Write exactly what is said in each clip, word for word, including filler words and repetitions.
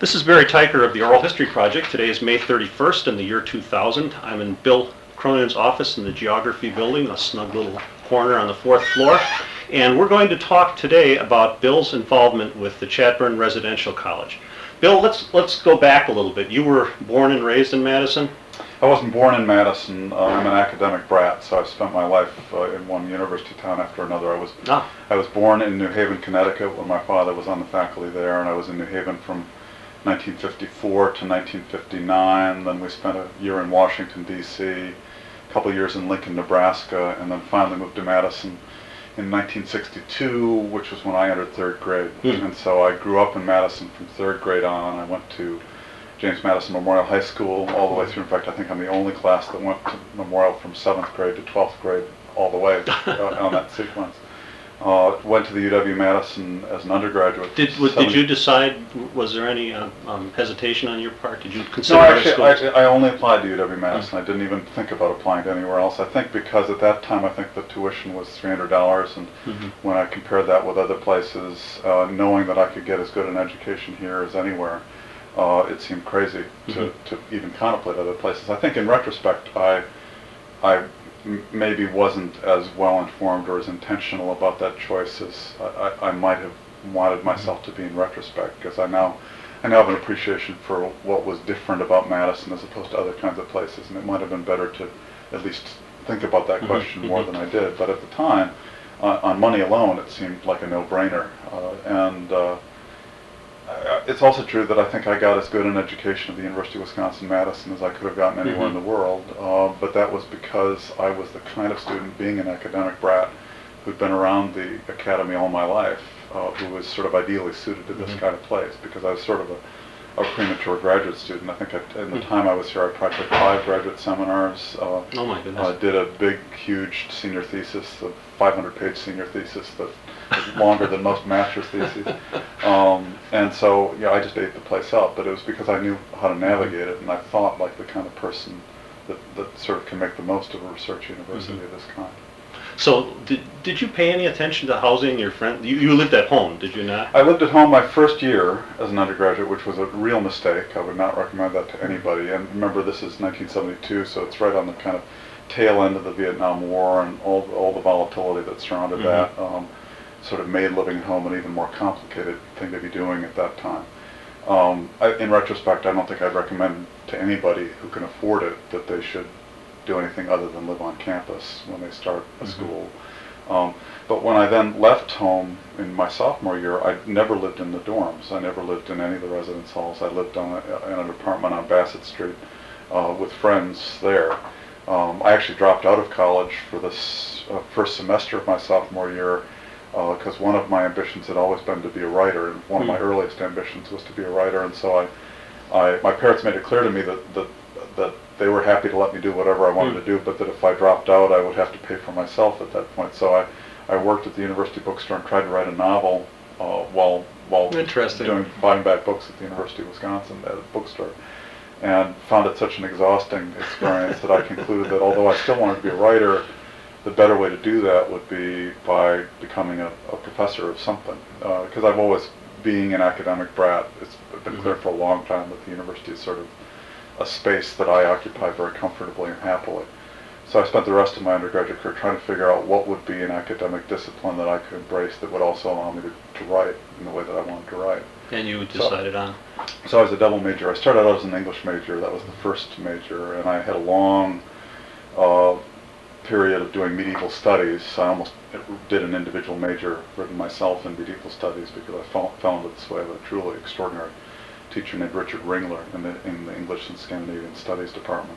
This is Barry Tyker of the Oral History Project. Today is May thirty-first in the year two thousand. I'm in Bill Cronin's office in the Geography Building, a snug little corner on the fourth floor. And we're going to talk today about Bill's involvement with the Chadbourne Residential College. Bill, let's let's go back a little bit. You were born and raised in Madison? I wasn't born in Madison. Uh, I'm an academic brat, so I've spent my life uh, in one university town after another. I was ah. I was born in New Haven, Connecticut, when my father was on the faculty there, and I was in New Haven from nineteen fifty-four to nineteen fifty-nine. Then we spent a year in Washington, D C, a couple years in Lincoln, Nebraska, and then finally moved to Madison in nineteen sixty-two, which was when I entered third grade. Hmm. And so I grew up in Madison from third grade on. I went to James Madison Memorial High School all the way through. In fact, I think I'm the only class that went to Memorial from seventh grade to twelfth grade all the way uh, on that sequence. Uh, went to the U W-Madison as an undergraduate. Did w- did you decide, was there any uh, um, hesitation on your part? Did you consider No, other actually, schools? I, I only applied to U W-Madison. Mm. I didn't even think about applying to anywhere else. I think because at that time, I think the tuition was three hundred dollars, and mm-hmm. when I compared that with other places, uh, knowing that I could get as good an education here as anywhere, uh, it seemed crazy to, mm-hmm. to even contemplate other places. I think in retrospect, I, I m- maybe wasn't as well informed or as intentional about that choice as I, I, I might have wanted myself to be in retrospect, because I now I now have an appreciation for what was different about Madison as opposed to other kinds of places, and it might have been better to at least think about that question mm-hmm. more than I did. But at the time, uh, on money alone, it seemed like a no-brainer. Uh, and uh, it's also true that I think I got as good an education at the University of Wisconsin-Madison as I could have gotten anywhere mm-hmm. in the world, uh, but that was because I was the kind of student, being an academic brat, who'd been around the academy all my life, uh, who was sort of ideally suited to this mm-hmm. kind of place, because I was sort of a, a premature graduate student. I think I, in the mm-hmm. time I was here, I probably took five graduate seminars. Uh, oh my goodness. I did a big, huge senior thesis, a five hundred page senior thesis that was longer than most master's theses. Um, and so, yeah, I just ate the place up, but it was because I knew how to navigate it, and I thought like the kind of person that, that sort of can make the most of a research university mm-hmm. of this kind. So, did did you pay any attention to housing your friend? You, you lived at home, did you not? I lived at home my first year as an undergraduate, which was a real mistake. I would not recommend that to anybody. And remember, this is nineteen seventy-two, so it's right on the kind of tail end of the Vietnam War, and all all the volatility that surrounded mm-hmm. that um, sort of made living at home an even more complicated thing to be doing at that time. Um, I, in retrospect, I don't think I'd recommend to anybody who can afford it that they should do anything other than live on campus when they start a mm-hmm. school. Um, but when I then left home in my sophomore year, I never lived in the dorms. I never lived in any of the residence halls. I lived on a, in an apartment on Bassett Street uh, with friends there. Um, I actually dropped out of college for this uh, first semester of my sophomore year because uh, one of my ambitions had always been to be a writer, and one mm-hmm. of my earliest ambitions was to be a writer. And so I, I my parents made it clear to me that that that they were happy to let me do whatever I wanted mm. to do, but that if I dropped out, I would have to pay for myself at that point. So I, I worked at the university bookstore and tried to write a novel uh, while while doing buying back books at the University of Wisconsin at a bookstore, and found it such an exhausting experience that I concluded that although I still wanted to be a writer, the better way to do that would be by becoming a, a professor of something. Because uh, I've always, being an academic brat, it's been mm-hmm. clear for a long time that the university is sort of a space that I occupy very comfortably and happily. So I spent the rest of my undergraduate career trying to figure out what would be an academic discipline that I could embrace that would also allow me to, to write in the way that I wanted to write. And you decided so, on? So I was a double major. I started out as an English major. That was the first major, and I had a long uh, period of doing medieval studies. I almost did an individual major written myself in medieval studies because I fell, fell into this way of a truly extraordinary teacher named Richard Ringler in the in the English and Scandinavian Studies department.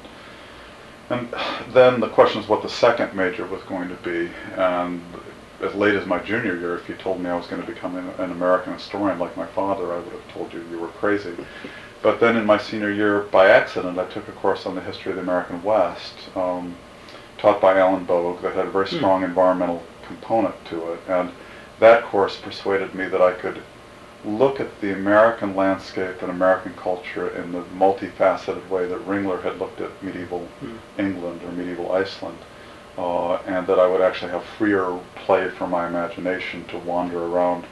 And then the question is what the second major was going to be. And as late as my junior year, if you told me I was going to become an, an American historian like my father, I would have told you you were crazy. But then in my senior year, by accident, I took a course on the history of the American West, um, taught by Alan Bogue, that had a very strong mm. environmental component to it. And that course persuaded me that I could look at the American landscape and American culture in the multifaceted way that Ringler had looked at medieval mm. England or medieval Iceland, uh, and that I would actually have freer play for my imagination to wander around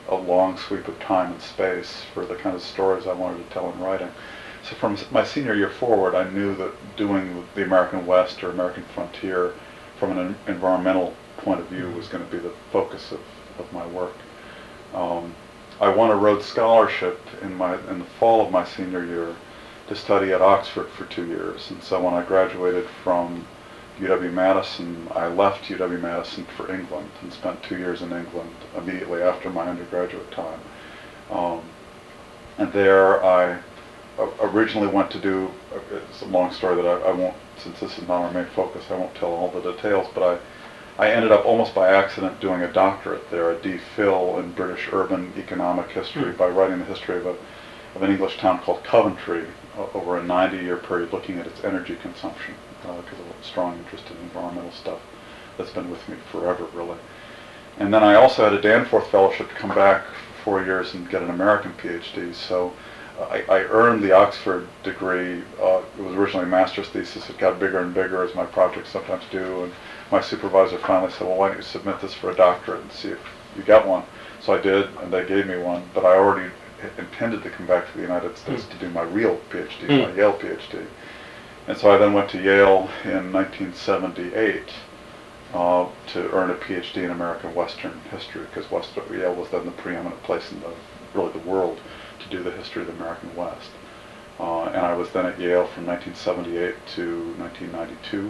a long sweep of time and space for the kind of stories I wanted to tell in writing. So from my senior year forward, I knew that doing the American West or American frontier from an environmental point of view was going to be the focus of, of my work. Um, I won a Rhodes Scholarship in my in the fall of my senior year to study at Oxford for two years. And so when I graduated from U W-Madison, I left U W-Madison for England and spent two years in England immediately after my undergraduate time. Um, and there I originally went to do, it's a long story that I, I won't, since this is not our main focus, I won't tell all the details, but I, I ended up almost by accident doing a doctorate there, a D Phil in British urban economic history, mm. by writing the history of, a, of an English town called Coventry uh, over a ninety-year period, looking at its energy consumption, because uh, of a strong interest in environmental stuff that's been with me forever, really. And then I also had a Danforth Fellowship to come back for four years and get an American PhD, so I, I earned the Oxford degree. Uh, it was originally a master's thesis. It got bigger and bigger, as my projects sometimes do, and my supervisor finally said, well, why don't you submit this for a doctorate and see if you get one? So I did, and they gave me one, but I already intended to come back to the United States mm. to do my real PhD, mm. my Yale PhD. And so I then went to Yale in nineteen seventy-eight uh, to earn a PhD in American Western history, because Yale was then the preeminent place in the, really the world to do the history of the American West. Uh, and I was then at Yale from nineteen seventy-eight to nineteen ninety-two.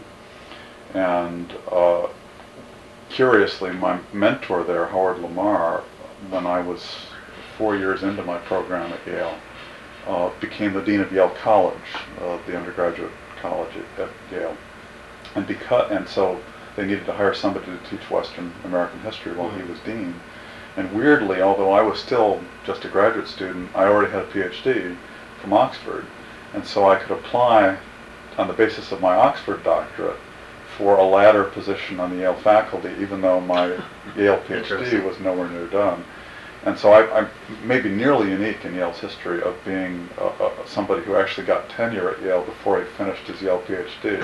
And uh, curiously, my mentor there, Howard Lamar, when I was four years into my program at Yale, uh, became the Dean of Yale College, uh, the undergraduate college at, at Yale. And because, and so they needed to hire somebody to teach Western American history while mm-hmm. he was dean. And weirdly, although I was still just a graduate student, I already had a PhD from Oxford. And so I could apply on the basis of my Oxford doctorate for a latter position on the Yale faculty, even though my Yale PhD was nowhere near done. And so I, I'm maybe nearly unique in Yale's history of being uh, uh, somebody who actually got tenure at Yale before he finished his Yale PhD.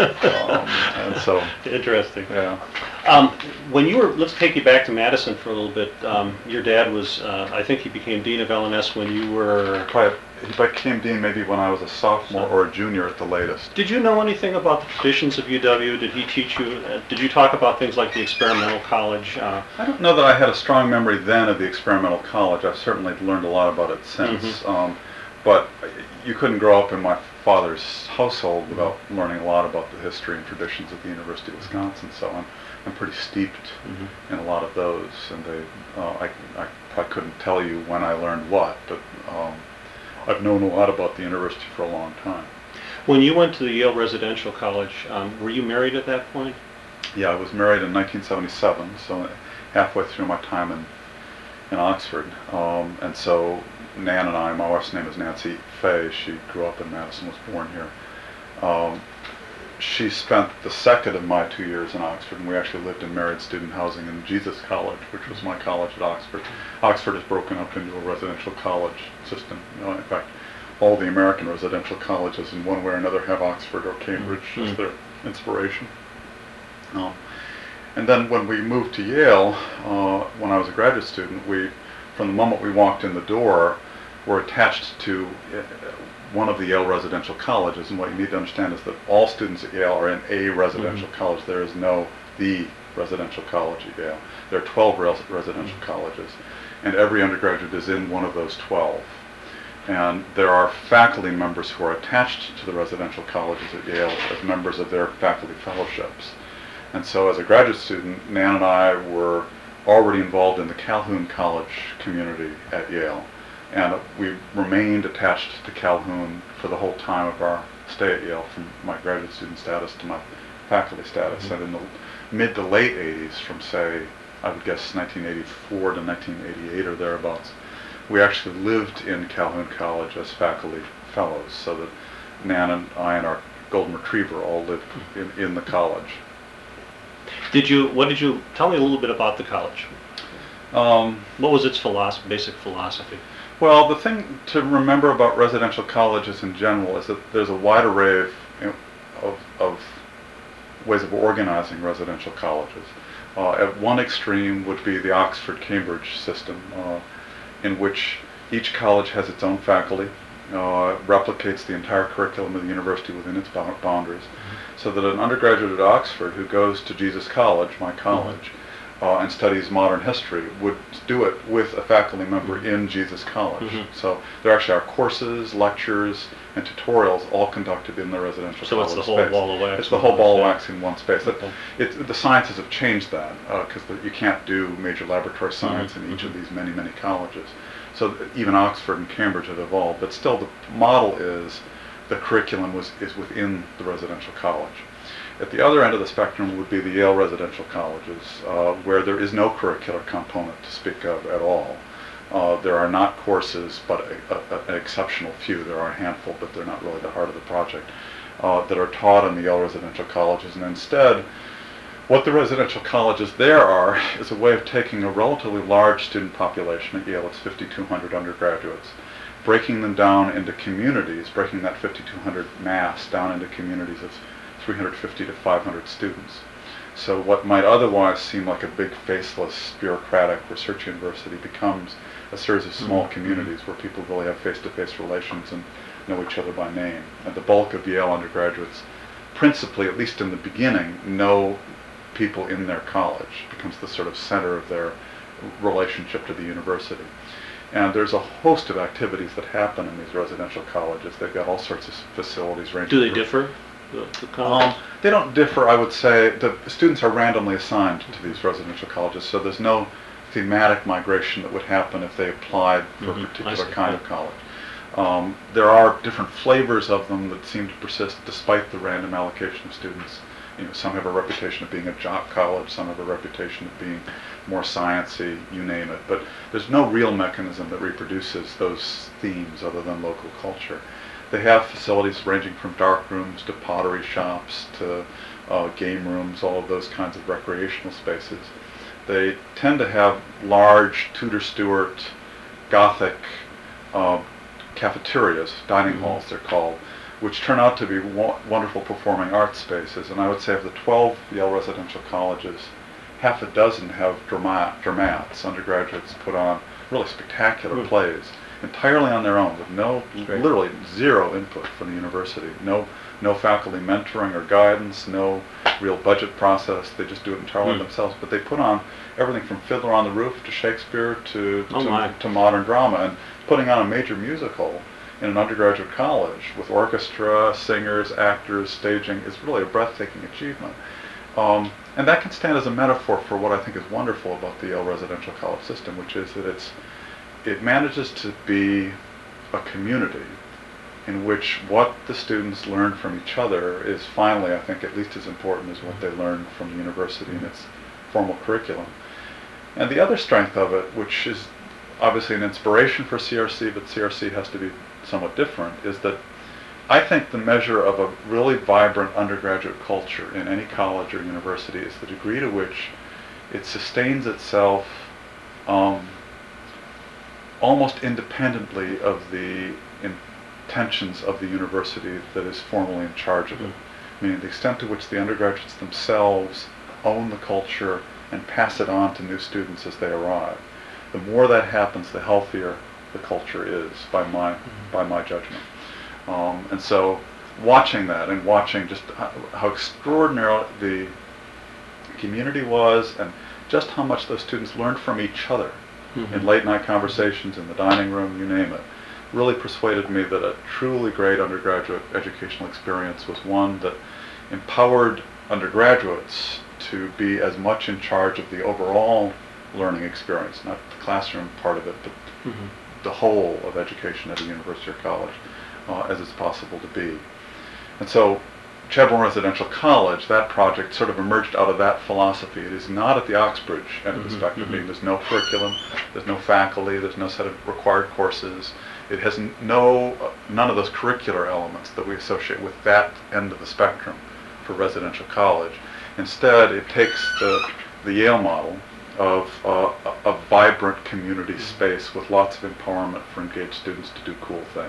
um, and so interesting. Yeah. Um, when you were, let's take you back to Madison for a little bit. Um, your dad was, uh, I think he became dean of L N S when you were. Probably, he became dean maybe when I was a sophomore so, or a junior at the latest. Did you know anything about the traditions of U W? Did he teach you? Uh, did you talk about things like the experimental college? Uh, I don't know that I had a strong memory then of the experimental college. I've certainly learned a lot about it since. Mm-hmm. Um, but you couldn't grow up in my father's household without mm-hmm. learning a lot about the history and traditions of the University of Wisconsin. So I'm, I'm pretty steeped mm-hmm. in a lot of those. And they, uh, I, I, I couldn't tell you when I learned what, but um, I've known a lot about the university for a long time. When you went to the Yale Residential College, um, were you married at that point? Yeah, I was married in nineteen seventy-seven, so halfway through my time in in Oxford. Um, and so Nan and I, my wife's name is Nancy Fay, she grew up in Madison, was born here. Um, she spent the second of my two years in Oxford, and we actually lived in married student housing in Jesus College, which was my college at Oxford. Oxford is broken up into a residential college system. You know, in fact, all the American residential colleges in one way or another have Oxford or Cambridge mm-hmm. as their inspiration. Um, and then when we moved to Yale, uh, when I was a graduate student, we, from the moment we walked in the door, were attached to uh, one of the Yale residential colleges. And what you need to understand is that all students at Yale are in a residential mm-hmm. college. There is no the residential college at Yale. There are twelve res- residential mm-hmm. colleges, and every undergraduate is in one of those twelve. And there are faculty members who are attached to the residential colleges at Yale as members of their faculty fellowships. And so as a graduate student, Nan and I were already involved in the Calhoun College community at Yale. And we remained attached to Calhoun for the whole time of our stay at Yale, from my graduate student status to my faculty status. Mm-hmm. And in the mid to late eighties, from say, I would guess nineteen eighty-four to nineteen eighty-eight or thereabouts, we actually lived in Calhoun College as faculty fellows, so that Nan and I and our golden retriever all lived in, in the college. Did you, what did you, tell me a little bit about the college. Um, what was its philosophy, basic philosophy? Well, the thing to remember about residential colleges in general is that there's a wide array of, you know, of, of ways of organizing residential colleges. Uh, at one extreme would be the Oxford-Cambridge system, uh, in which each college has its own faculty, uh, replicates the entire curriculum of the university within its boundaries, mm-hmm. so that an undergraduate at Oxford who goes to Jesus College, my college, mm-hmm. uh, and studies modern history would do it with a faculty member mm-hmm. in Jesus College. Mm-hmm. So there actually are courses, lectures, and tutorials all conducted in the residential so college it's the whole space. ball of wax. It's the whole ball of wax in one space. Okay. It, it, the sciences have changed that because uh, you can't do major laboratory science mm-hmm. in each mm-hmm. of these many, many colleges. So even Oxford and Cambridge have evolved, but still the model is the curriculum was is within the residential college. At the other end of the spectrum would be the Yale residential colleges, uh, where there is no curricular component to speak of at all. Uh, there are not courses, but a, a, an exceptional few. There are a handful, but they're not really the heart of the project, uh, that are taught in the Yale residential colleges. And instead, what the residential colleges there are is a way of taking a relatively large student population. At Yale, it's fifty-two hundred undergraduates, breaking them down into communities, breaking that fifty-two hundred mass down into communities of three hundred fifty to five hundred students. So what might otherwise seem like a big, faceless, bureaucratic research university becomes a series of small mm-hmm. communities where people really have face-to-face relations and know each other by name. And the bulk of Yale undergraduates, principally, at least in the beginning, know people in their college. It becomes the sort of center of their relationship to the university. And there's a host of activities that happen in these residential colleges. They've got all sorts of facilities ranging. Do they differ? The, the um, they don't differ, I would say. The students are randomly assigned to these residential colleges, so there's no thematic migration that would happen if they applied for mm-hmm. a particular kind of college. Um, there are different flavors of them that seem to persist despite the random allocation of students. You know, some have a reputation of being a jock college, some have a reputation of being more sciencey, you name it. But there's no real mechanism that reproduces those themes other than local culture. They have facilities ranging from dark rooms to pottery shops to uh, game rooms, all of those kinds of recreational spaces. They tend to have large Tudor Stuart Gothic uh, cafeterias, dining mm-hmm. halls they're called, which turn out to be wa- wonderful performing arts spaces. And I would say of the twelve Yale residential colleges, half a dozen have drama- dramats. Undergraduates put on really spectacular mm. plays, entirely on their own, with no, Great. literally zero input from the university. No no faculty mentoring or guidance, no real budget process. They just do it entirely mm. themselves. But they put on everything from Fiddler on the Roof to Shakespeare to, oh to, to modern drama. And putting on a major musical in an undergraduate college with orchestra, singers, actors, staging is really a breathtaking achievement. Um, and that can stand as a metaphor for what I think is wonderful about the Yale residential college system, which is that it's it manages to be a community in which what the students learn from each other is finally, I think, at least as important as what they learn from the university and its formal curriculum. And the other strength of it, which is obviously an inspiration for C R C, but C R C has to be somewhat different, is that I think the measure of a really vibrant undergraduate culture in any college or university is the degree to which it sustains itself um, almost independently of the intentions of the university that is formally in charge of it. Mm-hmm. Meaning the extent to which the undergraduates themselves own the culture and pass it on to new students as they arrive. The more that happens, the healthier the culture is, by my mm-hmm. by my judgment. Um, and so, watching that and watching just how, how extraordinary the community was, and just how much those students learned from each other mm-hmm. in late night conversations, in the dining room, you name it, really persuaded me that a truly great undergraduate educational experience was one that empowered undergraduates to be as much in charge of the overall learning experience, not the classroom part of it, but mm-hmm. the whole of education at a university or college, uh, as it's possible to be. And so Chadbourne Residential College, that project sort of emerged out of that philosophy. It is not at the Oxbridge end of the mm-hmm. spectrum, mm-hmm. meaning there's no curriculum, there's no faculty, there's no set of required courses. It has n- no, uh, none of those curricular elements that we associate with that end of the spectrum for residential college. Instead, it takes the, the Yale model of uh, a, a vibrant community space with lots of empowerment for engaged students to do cool things.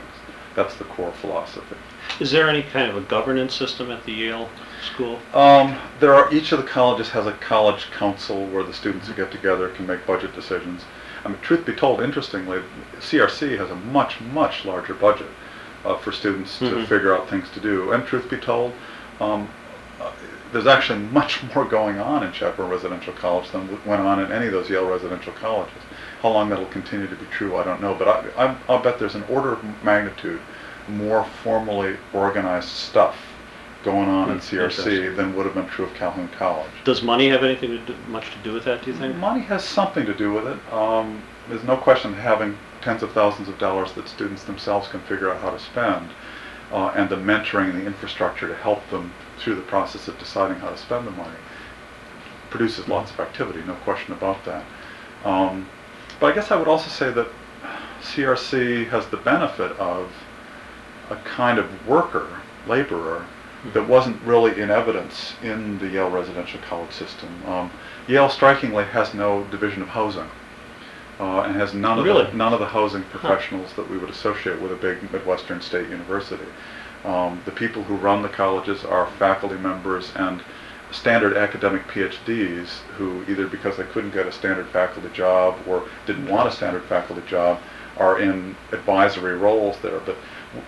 that's the core philosophy. Is there any kind of a governance system at the Yale School? Um, there are, each of the colleges has a college council where the students who get together can make budget decisions. I mean, truth be told, interestingly, C R C has a much, much larger budget uh, for students to mm-hmm. figure out things to do. And truth be told, um, uh, there's actually much more going on in Chaparral Residential College than went on in any of those Yale residential colleges. How long that'll continue to be true, I don't know. But I, I, I'll bet there's an order of magnitude more formally organized stuff going on mm, in C R C than would have been true of Calhoun College. Does money have anything to do, much to do with that, do you think? Money has something to do with it. Um, there's no question having tens of thousands of dollars that students themselves can figure out how to spend, uh, and the mentoring and the infrastructure to help them through the process of deciding how to spend the money produces mm. lots of activity, no question about that. Um, but I guess I would also say that C R C has the benefit of a kind of worker, laborer, that wasn't really in evidence in the Yale residential college system. Um, Yale, strikingly, has no division of housing, uh, and has none of really? the, none of the housing professionals huh. that we would associate with a big Midwestern state university. Um, the people who run the colleges are faculty members and standard academic P H Ds who, either because they couldn't get a standard faculty job or didn't want a standard faculty job, are in advisory roles there. But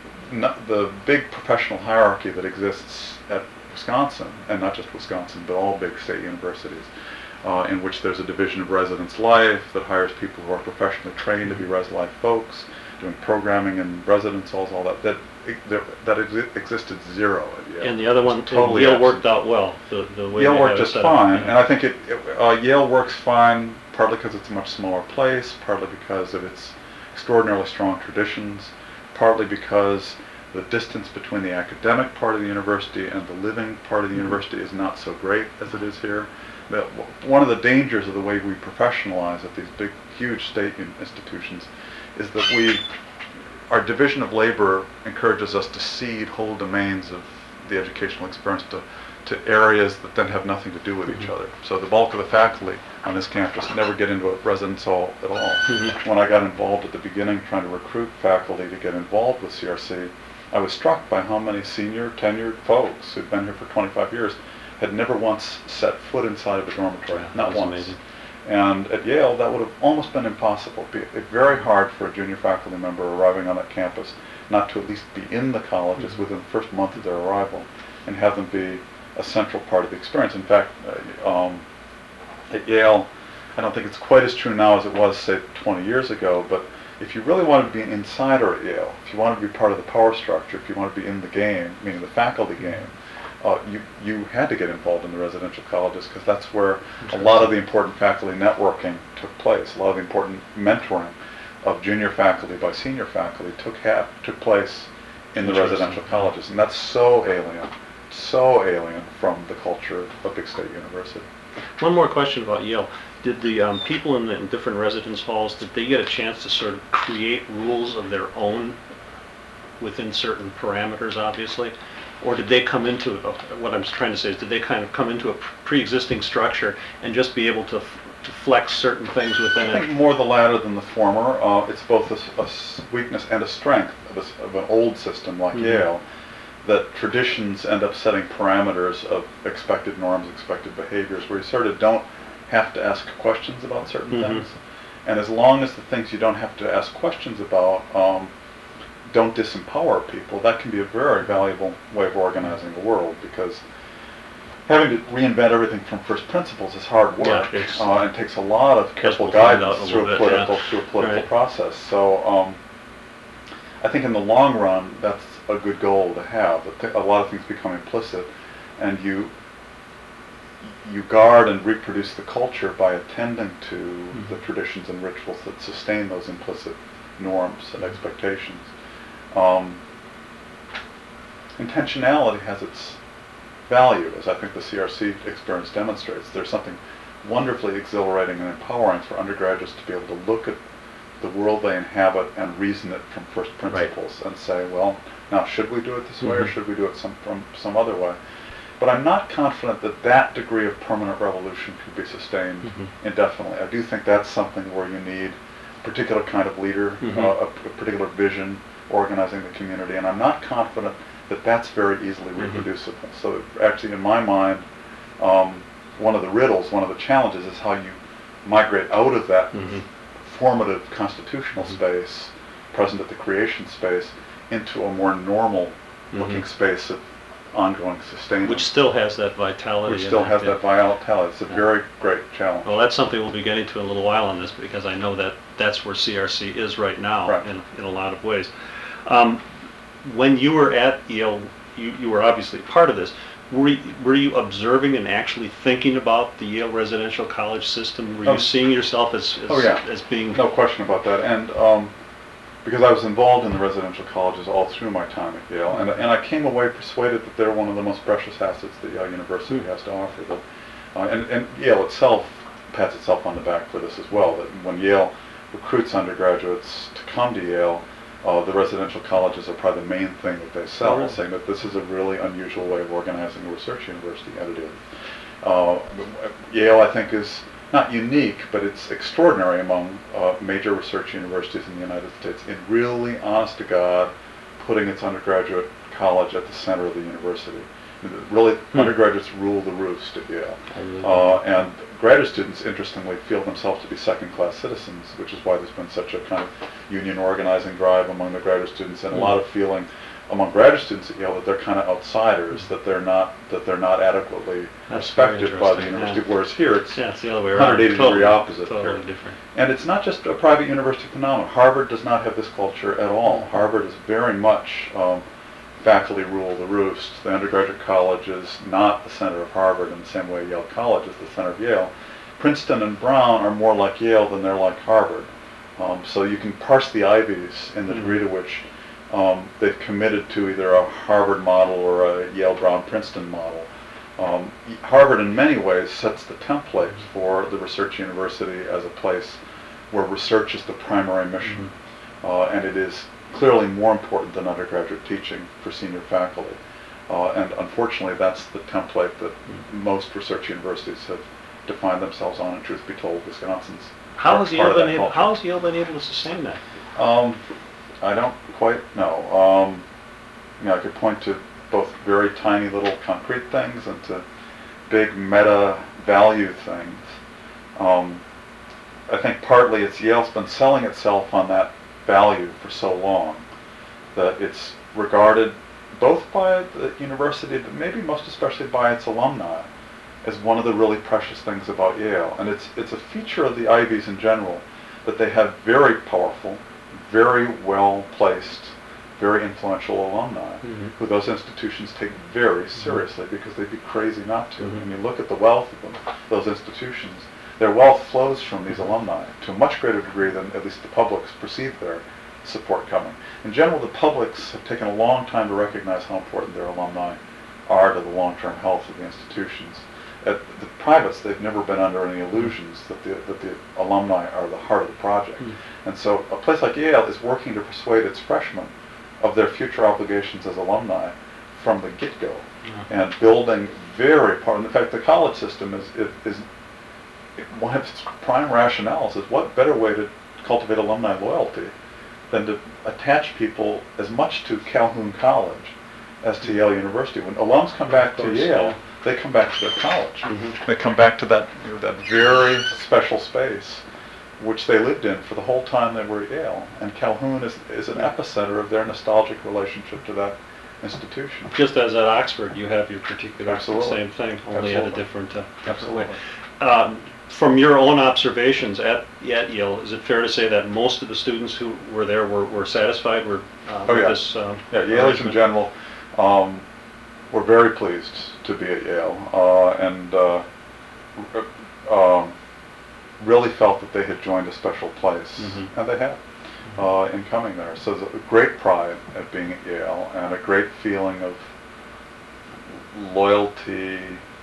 Not the big professional hierarchy that exists at Wisconsin, and not just Wisconsin, but all big state universities, uh, in which there's a division of residence life that hires people who are professionally trained to be res life folks, doing programming and residence halls, all that, that, that, that exi- existed zero at Yale. And the other one, totally Yale absent. worked out well. The, the way Yale they worked have it just set fine, up. and I think it, it uh, Yale works fine, partly because it's a much smaller place, partly because of its extraordinarily strong traditions, partly because the distance between the academic part of the university and the living part of the mm-hmm. university is not so great as it is here. That one of the dangers of the way we professionalize at these big, huge state institutions is that we, our division of labor encourages us to cede whole domains of the educational experience to, to areas that then have nothing to do with mm-hmm. each other. So the bulk of the faculty on this campus never get into a residence hall at all. Mm-hmm. When I got involved at the beginning trying to recruit faculty to get involved with C R C, I was struck by how many senior, tenured folks who'd been here for twenty-five years had never once set foot inside of a dormitory, yeah, not once. Amazing. And at Yale, that would have almost been impossible. It'd be very hard for a junior faculty member arriving on that campus not to at least be in the colleges mm-hmm. within the first month of their arrival and have them be a central part of the experience. In fact, uh, um, at Yale, I don't think it's quite as true now as it was, say, twenty years ago, but if you really wanted to be an insider at Yale, if you wanted to be part of the power structure, if you wanted to be in the game, meaning the faculty game, uh, you, you had to get involved in the residential colleges because that's where a lot of the important faculty networking took place. A lot of the important mentoring of junior faculty by senior faculty took ha- took place in the residential colleges. And that's so alien, so alien from the culture of big state university. One more question about Yale. Did the um, people in the in different residence halls, did they get a chance to sort of create rules of their own within certain parameters, obviously? Or did they come into, uh, what I'm trying to say is, did they kind of come into a pre-existing structure and just be able to, f- to flex certain things within it? I think more the latter than the former. Uh, it's both a, a s- weakness and a strength of, a s of an old system like mm-hmm. Yale, that traditions end up setting parameters of expected norms, expected behaviors, where you sort of don't have to ask questions about certain mm-hmm. things. And as long as the things you don't have to ask questions about um, don't disempower people, that can be a very valuable way of organizing the world, because having to reinvent everything from first principles is hard work, yeah, uh, and takes a lot of careful we'll guidance a through, bit, a political, yeah. through a political right. process. So um, I think in the long run, that's a good goal to have. A lot of things become implicit, and you you guard and reproduce the culture by attending to mm-hmm. the traditions and rituals that sustain those implicit norms and mm-hmm. expectations. Um, intentionality has its value, as I think the C R C experience demonstrates. There's something wonderfully exhilarating and empowering for undergraduates to be able to look at the world they inhabit and reason it from first principles right. and say, well, now should we do it this mm-hmm. way or should we do it some from some other way? But I'm not confident that that degree of permanent revolution could be sustained mm-hmm. indefinitely. I do think that's something where you need a particular kind of leader, mm-hmm. uh, a, a particular vision, organizing the community, and I'm not confident that that's very easily Mm-hmm. reproducible. So actually, in my mind, um, one of the riddles, one of the challenges is how you migrate out of that Mm-hmm. formative constitutional Mhm. space, present at the creation space, into a more normal looking Mhm. space of ongoing sustainment. Which still has that vitality. Which in still it, has yeah. that vitality. It's a Yeah. very great challenge. Well, that's something we'll be getting to in a little while on this, because I know that that's where C R C is right now Right. in, in a lot of ways. Um, when you were at Yale, you, you were obviously part of this. Were you, were you observing and actually thinking about the Yale residential college system? Were Oh. you seeing yourself as, as, Oh, yeah. as being... No question about that. And um, because I was involved in the residential colleges all through my time at Yale, and, and I came away persuaded that they're one of the most precious assets that Yale University Hmm. has to offer. That, uh, and, and Yale itself pats itself on the back for this as well, that when Yale recruits undergraduates to come to Yale, uh, the residential colleges are probably the main thing that they sell, Oh, really? saying that this is a really unusual way of organizing a research university, and it is. Uh, Yale, I think, is not unique, but it's extraordinary among uh, major research universities in the United States in really, honest to God, putting its undergraduate college at the center of the university. Really, Hmm. undergraduates rule the roost at Yale. I really Uh, and graduate students, interestingly, feel themselves to be second-class citizens, which is why there's been such a kind of union organizing drive among the graduate students, and a lot of feeling among graduate students at Yale that they're kind of outsiders, that they're not that they're not adequately That's very respected by the interesting, university. yeah. Whereas here, it's Yeah, it's the other way around. one hundred eighty Totally- degree opposite Totally here. different. And it's not just a private university phenomenon. Harvard does not have this culture at all. Harvard is very much um, faculty rule the roost. The undergraduate college is not the center of Harvard in the same way Yale College is the center of Yale. Princeton and Brown are more like Yale than they're like Harvard. Um, so you can parse the Ivies in the degree to which um, they've committed to either a Harvard model or a Yale, Brown, Princeton model. Um, Harvard in many ways sets the template for the research university as a place where research is the primary mission. Uh, and it is clearly more important than undergraduate teaching for senior faculty. Uh, and unfortunately, that's the template that most research universities have defined themselves on, and truth be told, Wisconsin's How part- has part Yale of been that able, culture. how has Yale been able to sustain that? Um, I don't quite know. Um, you know, I could point to both very tiny little concrete things and to big meta value things. Um, I think partly it's Yale's been selling itself on that value for so long that it's regarded both by the university, but maybe most especially by its alumni, as one of the really precious things about Yale. And it's it's a feature of the Ivies in general that they have very powerful, very well-placed, very influential alumni Mhm. who those institutions take very seriously because they'd be crazy not to. Mhm. And you look at the wealth of them, those institutions, their wealth flows from these alumni to a much greater degree than at least the publics perceive their support coming. In general, the publics have taken a long time to recognize how important their alumni are to the long-term health of the institutions. At the privates, they've never been under any illusions that the, that the alumni are the heart of the project. Mm. And so a place like Yale is working to persuade its freshmen of their future obligations as alumni from the get-go, Yeah. and building very part. In fact, the college system is, is, is one of its prime rationales is what better way to cultivate alumni loyalty than to attach people as much to Calhoun College as to Yale University. When alums come back to course, Yale, yeah. they come back to their college. Mhm. They come back to that you know, that very special space which they lived in for the whole time they were at Yale. And Calhoun is, is an epicenter of their nostalgic relationship to that institution. Just as at Oxford, you have your particular Absolutely. same thing, only at a Absolutely. different, uh, different way. Absolutely. Um, from your own observations at, at Yale, is it fair to say that most of the students who were there were, were satisfied were, uh, Oh, with yeah. this? Um, Yeah, Yale's in arrangement? general um, were very pleased to be at Yale, uh, and uh, r- um, really felt that they had joined a special place, Mhm. and they have uh, in coming there. So there's a great pride at being at Yale, and a great feeling of loyalty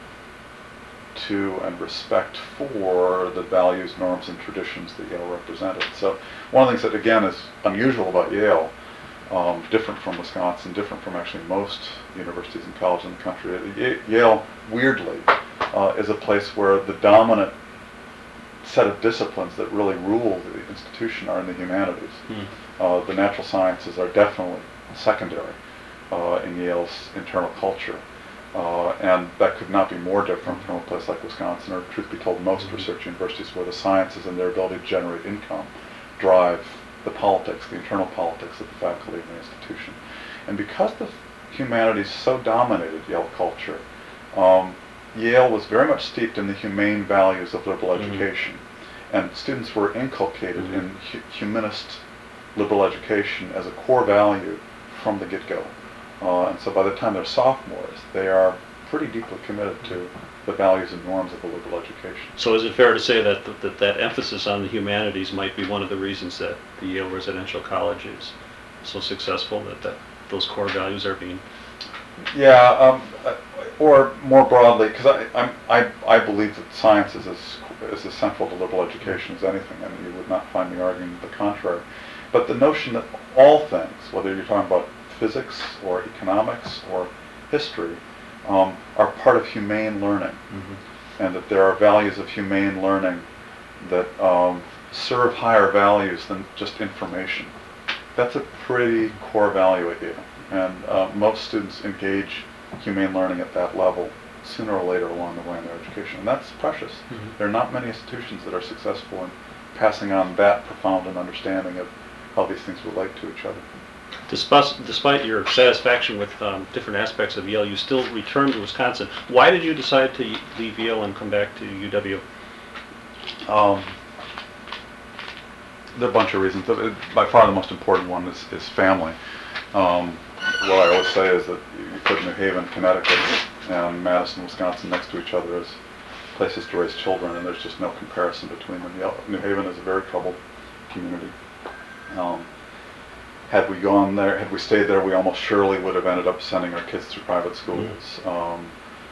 to and respect for the values, norms, and traditions that Yale represented. So one of the things that, again, is unusual about Yale, um, different from Wisconsin, different from actually most universities and colleges in the country, Y- Yale, weirdly, uh, is a place where the dominant set of disciplines that really rule the institution are in the humanities. Mm. Uh, the natural sciences are definitely secondary uh, in Yale's internal culture. Uh, and that could not be more different from a place like Wisconsin, or truth be told, most mm-hmm. research universities, where the sciences and their ability to generate income drive the politics, the internal politics of the faculty and the institution. And because the humanities so dominated Yale culture, um, Yale was very much steeped in the humane values of liberal mm-hmm. education. And students were inculcated mm-hmm. in hu- humanist liberal education as a core value from the get-go. Uh, and so by the time they're sophomores, they are pretty deeply committed to the values and norms of a liberal education. So is it fair to say that th- that, that emphasis on the humanities might be one of the reasons that the Yale Residential College is so successful, that, that those core values are being... Yeah, um, or more broadly, because I, I'm, I I believe that science is as, is as central to liberal education as anything, and you would not find me arguing the contrary. But the notion that all things, whether you're talking about physics or economics or history, um, are part of humane learning, mm-hmm. and that there are values of humane learning that um, serve higher values than just information. That's a pretty core value at Yale, and uh, most students engage humane learning at that level sooner or later along the way in their education, and that's precious. Mm-hmm. There are not many institutions that are successful in passing on that profound an understanding of how these things relate to each other. Despite, despite your satisfaction with um, different aspects of Yale, you still returned to Wisconsin. Why did you decide to leave Yale and come back to U W? Um, there are a bunch of reasons. By far the most important one is, is family. Um, what I always say is that you put New Haven, Connecticut, and Madison, Wisconsin next to each other as places to raise children, and there's just no comparison between them. Yale, New Haven is a very troubled community. Um, Had we gone there, had we stayed there, we almost surely would have ended up sending our kids to private schools. Mm. Um,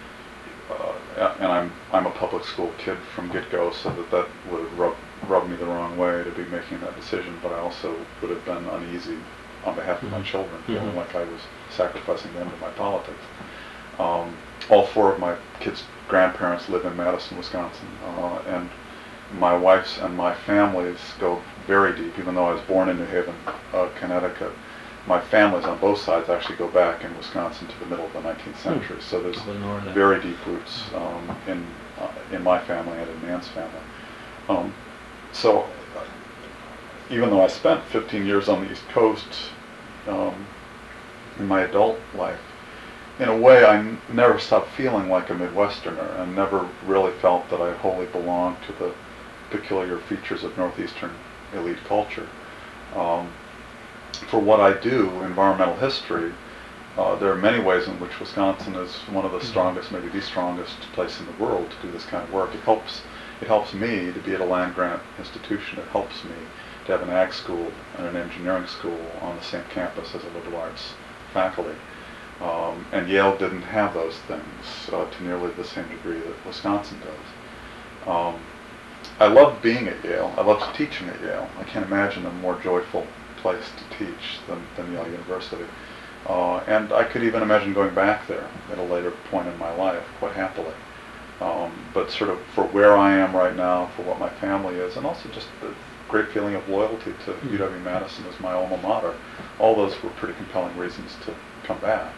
uh, and I'm I'm a public school kid from get-go, so that that would have rubbed, rubbed me the wrong way to be making that decision. But I also would have been uneasy on behalf of mm-hmm. my children, feeling mm-hmm. like I was sacrificing them to my politics. Um, all four of my kids' grandparents live in Madison, Wisconsin, uh, and my wife's and my family's go very deep. Even though I was born in New Haven, uh, Connecticut, my families on both sides actually go back in Wisconsin to the middle of the nineteenth century. So there's very deep roots um, in uh, in my family and in Nan's family. Um, so uh, even though I spent fifteen years on the East Coast um, in my adult life, in a way I n- never stopped feeling like a Midwesterner, and never really felt that I wholly belonged to the peculiar features of Northeastern elite culture. Um, for what I do, environmental history, uh, there are many ways in which Wisconsin is one of the strongest, maybe the strongest place in the world to do this kind of work. It helps it helps me to be at a land-grant institution. It helps me to have an ag school and an engineering school on the same campus as a liberal arts faculty. Um, and Yale didn't have those things uh, to nearly the same degree that Wisconsin does. Um, I love being at Yale. I love teaching at Yale. I can't imagine a more joyful place to teach than, than Yale University. Uh, and I could even imagine going back there at a later point in my life, quite happily. Um, but sort of for where I am right now, for what my family is, and also just the great feeling of loyalty to mm-hmm. U W-Madison as my alma mater, all those were pretty compelling reasons to come back.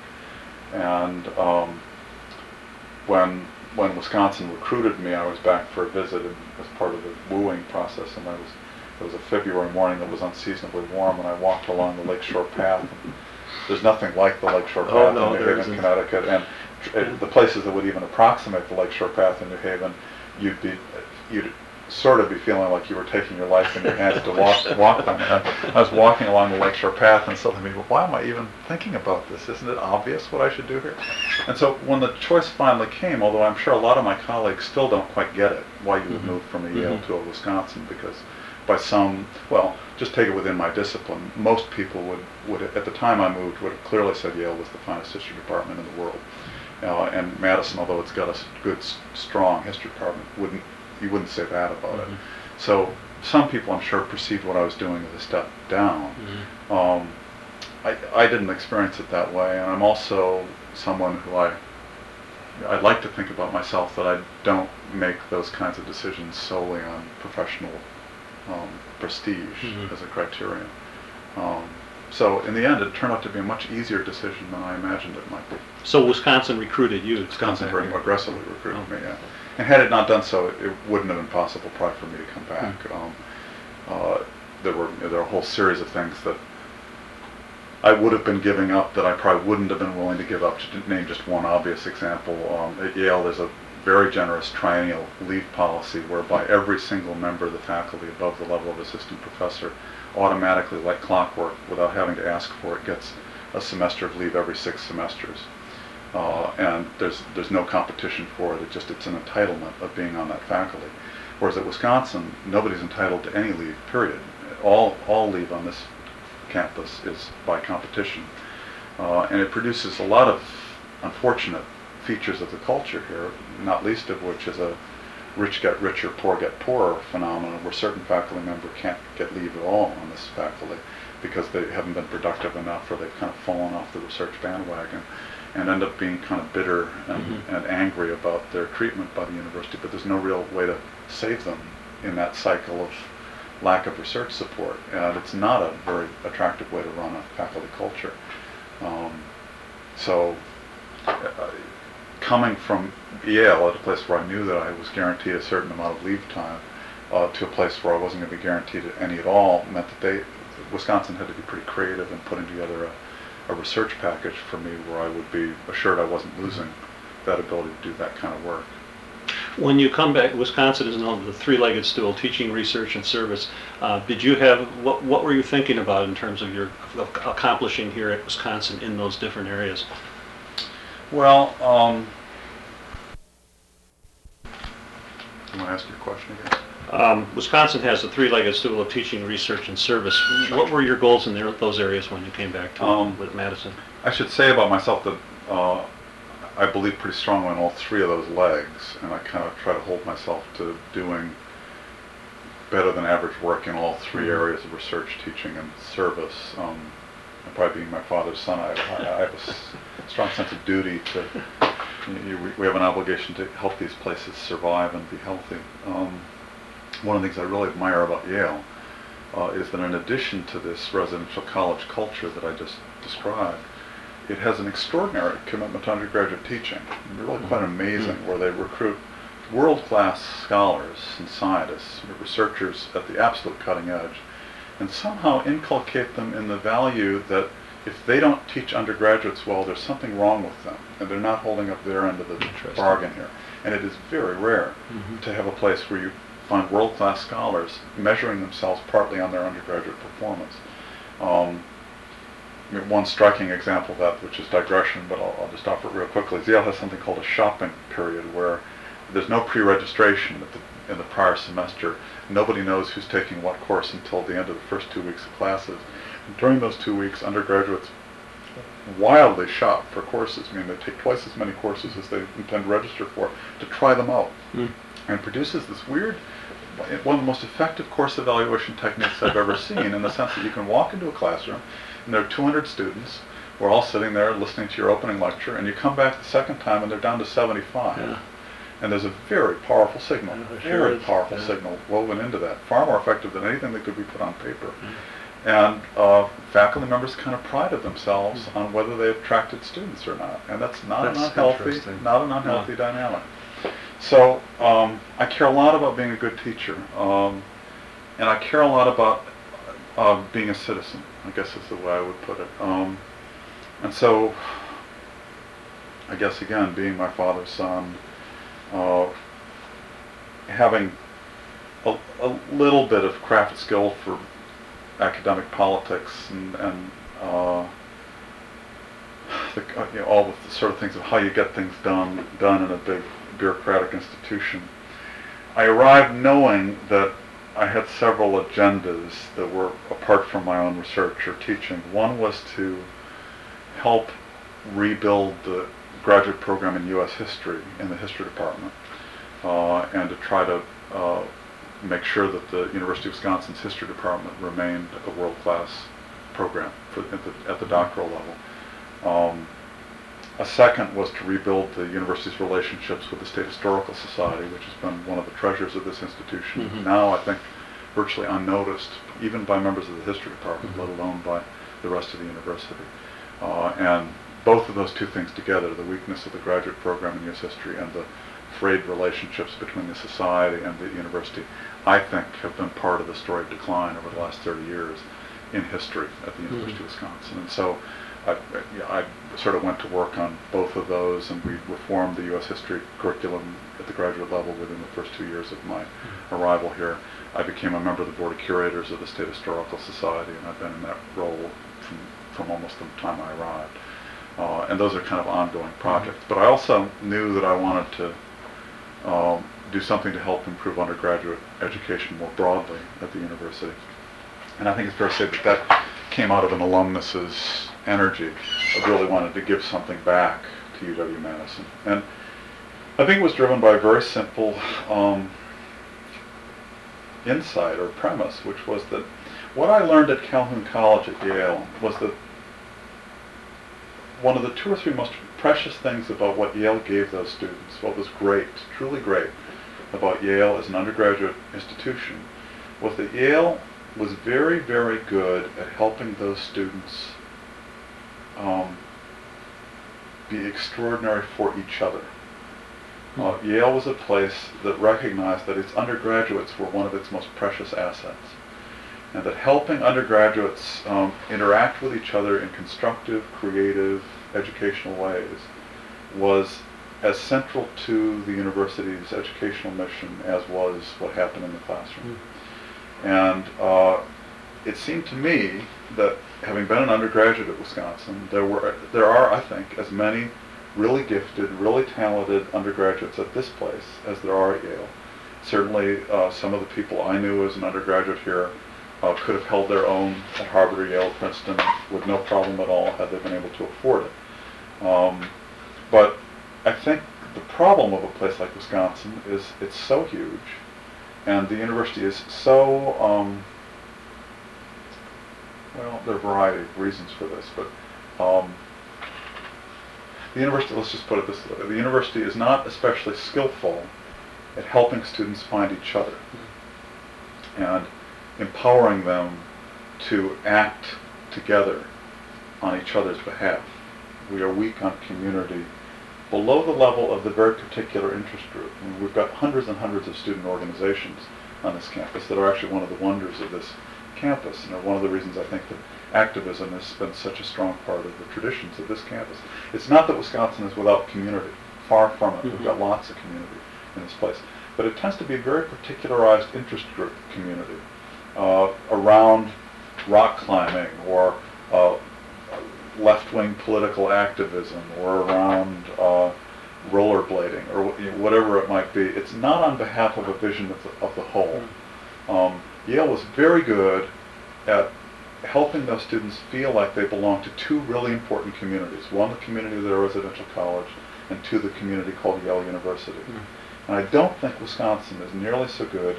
And um, when when Wisconsin recruited me, I was back for a visit and as part of the wooing process, and I was it was a February morning that was unseasonably warm, and I walked along the Lakeshore Path. And there's nothing like the Lakeshore Path oh, no, in New Haven, isn't. Connecticut, and tr- the places that would even approximate the Lakeshore Path in New Haven, you'd be you'd sort of be feeling like you were taking your life in your hands to walk walk them. And I was walking along the Lakeshore Path and suddenly, well, why am I even thinking about this? Isn't it obvious what I should do here? And so when the choice finally came, although I'm sure a lot of my colleagues still don't quite get it, why you would mm-hmm. move from a Yale mm-hmm. to a Wisconsin, because by some, well, just take it within my discipline, most people would, would at the time I moved, would have clearly said Yale was the finest history department in the world. Uh, and Madison, although it's got a good, strong history department, wouldn't you wouldn't say that about mm-hmm. it. So some people, I'm sure, perceived what I was doing as a step down. Mm-hmm. Um, I, I didn't experience it that way, and I'm also someone who I I'd like to think about myself that I don't make those kinds of decisions solely on professional um, prestige mm-hmm. as a criterion. Um, so in the end, it turned out to be a much easier decision than I imagined it might be. So Wisconsin recruited you? Wisconsin very aggressively recruited oh. me, yeah. And had it not done so, it, it wouldn't have been possible probably for me to come back. Mm. Um, uh, there were there were a whole series of things that I would have been giving up that I probably wouldn't have been willing to give up. To name just one obvious example, um, at Yale there's a very generous triennial leave policy whereby every single member of the faculty above the level of assistant professor automatically, like clockwork, without having to ask for it, gets a semester of leave every six semesters. Uh, and there's there's no competition for it. It just it's an entitlement of being on that faculty. Whereas at Wisconsin, nobody's entitled to any leave. Period. All all leave on this campus is by competition, uh, and it produces a lot of unfortunate features of the culture here. Not least of which is a rich get richer, poor get poorer phenomenon, where certain faculty members can't get leave at all on this faculty because they haven't been productive enough, or they've kind of fallen off the research bandwagon, and end up being kind of bitter and, mm-hmm. and angry about their treatment by the university. But there's no real way to save them in that cycle of lack of research support, and it's not a very attractive way to run a faculty culture. Um, so. Uh, Coming from Yale, at a place where I knew that I was guaranteed a certain amount of leave time, uh, to a place where I wasn't going to be guaranteed any at all, meant that they, Wisconsin had to be pretty creative in putting together a, a research package for me where I would be assured I wasn't losing that ability to do that kind of work. When you come back, Wisconsin is known as the three-legged stool: teaching, research, and service. Uh, did you have what? What were you thinking about in terms of your of accomplishing here at Wisconsin in those different areas? Well, um, you want to ask your question again? Um, Wisconsin has a three-legged stool of teaching, research, and service. What were your goals in there, those areas when you came back to um, with Madison? I should say about myself that uh, I believe pretty strongly in all three of those legs, and I kind of try to hold myself to doing better than average work in all three mm-hmm. areas of research, teaching, and service. Um, and probably being my father's son, I, I have a s- strong sense of duty to, you know, we have an obligation to help these places survive and be healthy. Um, one of the things I really admire about Yale uh, is that in addition to this residential college culture that I just described, it has an extraordinary commitment to undergraduate teaching. Really quite amazing, mm-hmm. where they recruit world-class scholars and scientists, researchers at the absolute cutting edge, and somehow inculcate them in the value that if they don't teach undergraduates well, there's something wrong with them, and they're not holding up their end of the bargain here. And it is very rare mm-hmm. to have a place where you find world-class scholars measuring themselves partly on their undergraduate performance. Um, one striking example of that, which is digression, but I'll, I'll just offer it real quickly, is Yale has something called a shopping period where there's no pre-registration at the in the prior semester. Nobody knows who's taking what course until the end of the first two weeks of classes. And during those two weeks, undergraduates wildly shop for courses. I mean, they take twice as many courses as they intend to register for to try them out. Mm. And produces this weird, one of the most effective course evaluation techniques I've ever seen, in the sense that you can walk into a classroom and there are two hundred students who are all sitting there listening to your opening lecture, and you come back the second time and they're down to seventy-five. Yeah. And there's a very powerful signal, yeah, very sure powerful yeah. signal woven into that, far more effective than anything that could be put on paper. Yeah. And uh, faculty members kind of prided themselves mm-hmm. on whether they attracted students or not, and that's not that's an unhealthy, not an unhealthy no. dynamic. So um, I care a lot about being a good teacher, um, and I care a lot about uh, being a citizen, I guess is the way I would put it. Um, and so, I guess again, being my father's son, Uh, having a, a little bit of craft skill for academic politics and, and uh, the, you know, all the sort of things of how you get things done done in a big bureaucratic institution. I arrived knowing that I had several agendas that were apart from my own research or teaching. One was to help rebuild the graduate program in U S history in the history department, uh, and to try to uh, make sure that the University of Wisconsin's history department remained a world-class program for, at, the, at the doctoral level. Um, A second was to rebuild the university's relationships with the State Historical Society, which has been one of the treasures of this institution. Mm-hmm. Now, I think, virtually unnoticed, even by members of the history department, Mm-hmm. let alone by the rest of the university. Uh, and both of those two things together, the weakness of the graduate program in U S history and the frayed relationships between the society and the university, I think have been part of the storied decline over the last thirty years in history at the University Mm-hmm. of Wisconsin. And so I, I, I sort of went to work on both of those, and we reformed the U S history curriculum at the graduate level within the first two years of my Mm-hmm. arrival here. I became a member of the Board of Curators of the State Historical Society, and I've been in that role from, from almost the time I arrived. Uh, and those are kind of ongoing projects. But I also knew that I wanted to um, do something to help improve undergraduate education more broadly at the university. And I think it's fair to say that that came out of an alumnus's energy of really wanted to give something back to U W-Madison. And I think it was driven by a very simple um, insight or premise, which was that what I learned at Calhoun College at Yale was that one of the two or three most precious things about what Yale gave those students, what was great, truly great about Yale as an undergraduate institution, was that Yale was very, very good at helping those students um, be extraordinary for each other. Uh, Yale was a place that recognized that its undergraduates were one of its most precious assets, and that helping undergraduates um, interact with each other in constructive, creative, educational ways was as central to the university's educational mission as was what happened in the classroom. Mm. And uh, it seemed to me that, having been an undergraduate at Wisconsin, there were there are, I think, as many really gifted, really talented undergraduates at this place as there are at Yale. Certainly, uh, some of the people I knew as an undergraduate here uh, could have held their own at Harvard or Yale, Princeton, with no problem at all had they been able to afford it. Um, but I think the problem of a place like Wisconsin is it's so huge, and the university is so, um, well, there are a variety of reasons for this, but um, the university, let's just put it this way, the university is not especially skillful at helping students find each other and empowering them to act together on each other's behalf. We are weak on community below the level of the very particular interest group. I mean, we've got hundreds and hundreds of student organizations on this campus that are actually one of the wonders of this campus, and are one of the reasons I think that activism has been such a strong part of the traditions of this campus. It's not that Wisconsin is without community. Far from it. Mm-hmm. We've got lots of community in this place. But it tends to be a very particularized interest group community uh, around rock climbing or uh, left-wing political activism or around uh, rollerblading or you know, whatever it might be. It's not on behalf of a vision of the, of the whole. Um, Yale was very good at helping those students feel like they belong to two really important communities. One, the community of their residential college, and two, the community called Yale University. Mm. And I don't think Wisconsin is nearly so good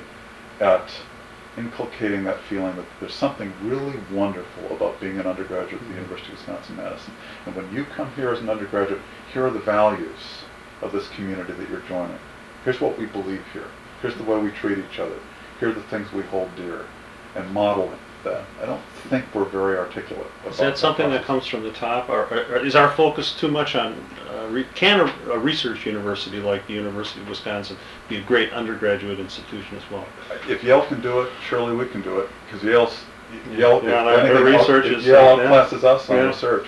at inculcating that feeling that there's something really wonderful about being an undergraduate at the University of Wisconsin-Madison. And when you come here as an undergraduate, here are the values of this community that you're joining. Here's what we believe here. Here's the way we treat each other. Here are the things we hold dear. And model that. I don't think we're very articulate about Is that something that comes from the top, or, or is our focus too much on, uh, re, can a, a research university like the University of Wisconsin be a great undergraduate institution as well? If Yale can do it, surely we can do it, because Yale's, Yale, yeah, if anything, research out, is, Yale yeah. outclasses us on yeah. research.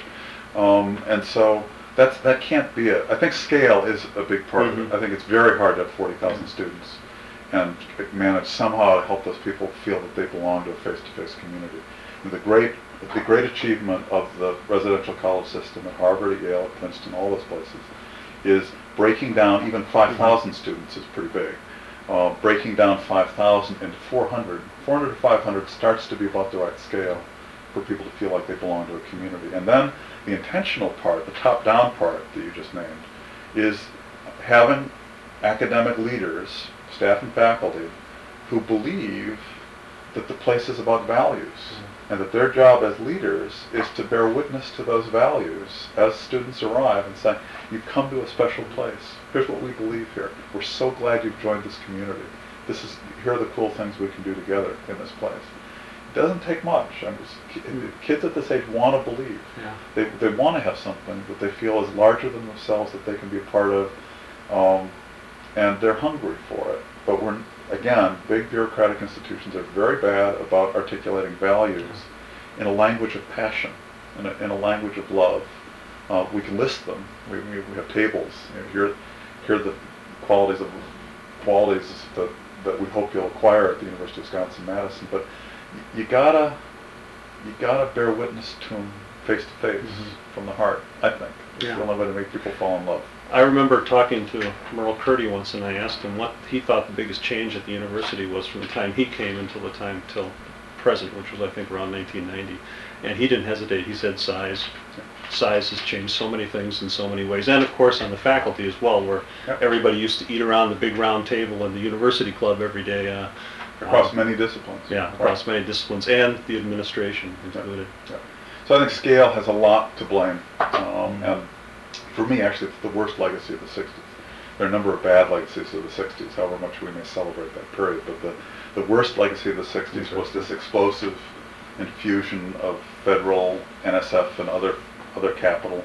Um, and so that's, that can't be it. I think scale is a big part mm-hmm. of it. I think it's very hard to have forty thousand mm-hmm. students and manage somehow to help those people feel that they belong to a face-to-face community. And the great, the great achievement of the residential college system at Harvard, at Yale, at Princeton, all those places, is breaking down even five thousand mm-hmm. students is pretty big. Uh, breaking down five thousand into four hundred. four hundred to five hundred starts to be about the right scale for people to feel like they belong to a community. And then the intentional part, the top-down part that you just named, is having academic leaders, staff and faculty, who believe that the place is about values and that their job as leaders is to bear witness to those values as students arrive and say, you've come to a special place. Here's what we believe here. We're so glad you've joined this community. This is, here are the cool things we can do together in this place. It doesn't take much. I mean, kids at this age want to believe. Yeah. They, they want to have something that they feel is larger than themselves that they can be a part of, um, and they're hungry for it. But we're, again, big bureaucratic institutions are very bad about articulating values in a language of passion, in a, in a language of love. Uh, we can list them. We, we, we have tables. You know, here, here are the qualities of qualities that, that we hope you'll acquire at the University of Wisconsin-Madison. But you gotta, you gotta bear witness to them face to face, from the heart. I think it's Yeah. the only way to make people fall in love. I remember talking to Merle Curdy once, and I asked him what he thought the biggest change at the university was from the time he came until the time till present, which was I think around nineteen ninety. And he didn't hesitate. He said size. Size has changed so many things in so many ways, and of course on the faculty as well, where Yep. everybody used to eat around the big round table in the university club every day. Uh, Across uh, many disciplines. Yeah, across many disciplines, and the administration included. Yeah. So I think scale has a lot to blame, um, and for me, actually, it's the worst legacy of the sixties. There are a number of bad legacies of the sixties, however much we may celebrate that period, but the, the worst legacy of the sixties was this explosive infusion of federal, N S F, and other other capital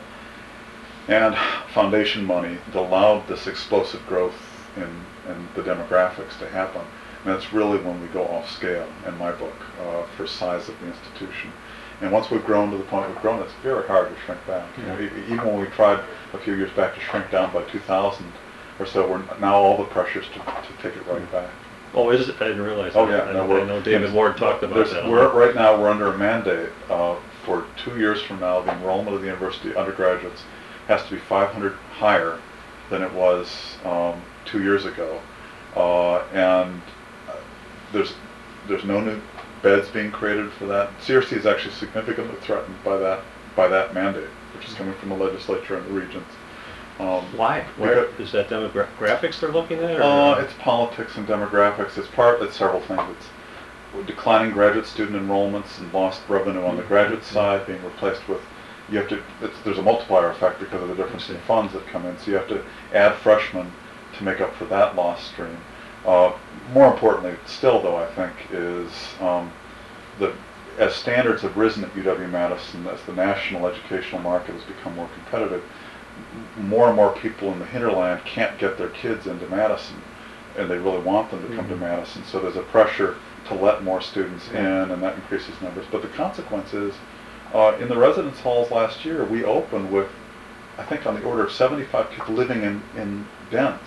and foundation money that allowed this explosive growth in, in the demographics to happen. And that's really when we go off scale, in my book, uh, for size of the institution. And once we've grown to the point we've grown, it's very hard to shrink back. You know, e- even when we tried a few years back to shrink down by two thousand or so, we're now all the pressures to, to take it right back. Oh, is it? I didn't realize Oh that. yeah, I, no, know, we're, I know David yes, Ward talked about there's- that. We're, right now, we're under a mandate uh, for two years from now, the enrollment of the university undergraduates has to be five hundred higher than it was um, two years ago. Uh, and uh, there's there's no new beds being created for that. C R C is actually significantly threatened by that by that mandate, which is coming from the legislature and the regents. Um, Why? Where, because- is that demographics they're looking at? Or? Uh, it's politics and demographics. It's part. It's several things. It's declining graduate student enrollments and lost revenue on the graduate side being replaced with. You have to. It's, there's a multiplier effect because of the difference in funds that come in. So you have to add freshmen to make up for that lost stream. Uh, more importantly, still though, I think is um, that as standards have risen at U W-Madison, as the national educational market has become more competitive, more and more people in the hinterland can't get their kids into Madison, and they really want them to come Mm-hmm. to Madison. So there's a pressure to let more students in, and that increases numbers. But the consequence is, uh, in the residence halls last year, we opened with, I think, on the order of seventy-five people living in, in dens,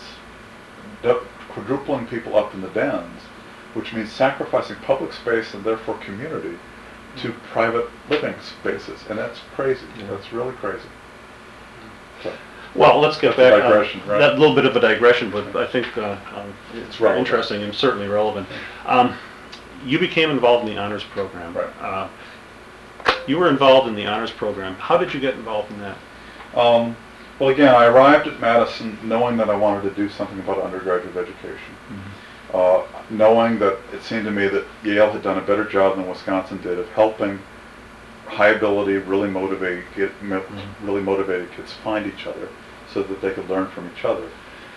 du- quadrupling people up in the dens, which means sacrificing public space and therefore community to private living spaces. And that's crazy. Yeah. That's really crazy. So. Well, let's get That's a back. digression, uh, right? That little bit of a digression, but I think uh, um, it's It's very relevant. interesting and certainly relevant. Um, you became involved in the honors program. Right. Uh, you were involved in the honors program. How did you get involved in that? Um, well, again, I arrived at Madison knowing that I wanted to do something about undergraduate education. Uh, knowing that it seemed to me that Yale had done a better job than Wisconsin did of helping high ability, really motivated, kid, mo- Mhm. really motivated kids find each other so that they could learn from each other.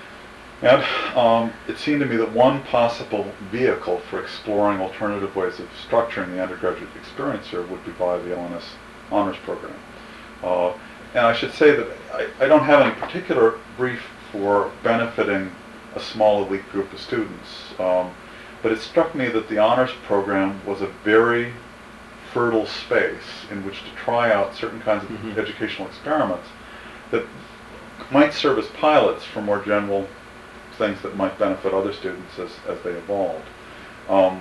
And um, it seemed to me that one possible vehicle for exploring alternative ways of structuring the undergraduate experience here would be via the L N S honors program. Uh, and I should say that I, I don't have any particular brief for benefiting a small elite group of students, um, but it struck me that the honors program was a very fertile space in which to try out certain kinds of Mhm. educational experiments that might serve as pilots for more general things that might benefit other students as, as they evolved. Um,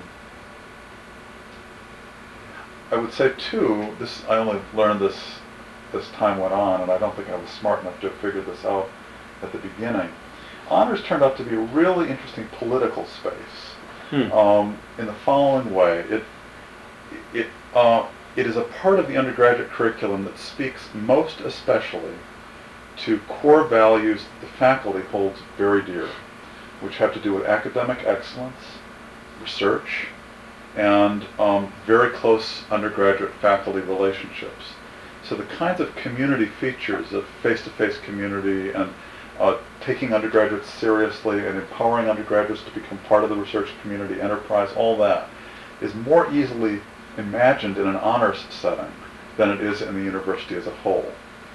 I would say too, this I only learned this as time went on, and I don't think I was smart enough to have figured this out at the beginning. Honors turned out to be a really interesting political space Hmm. um, in the following way. It, it, uh, it is a part of the undergraduate curriculum that speaks most especially to core values the faculty holds very dear, which have to do with academic excellence, research, and um, very close undergraduate faculty relationships. So the kinds of community features of face-to-face community and uh, taking undergraduates seriously and empowering undergraduates to become part of the research community enterprise, all that is more easily imagined in an honors setting than it is in the university as a whole.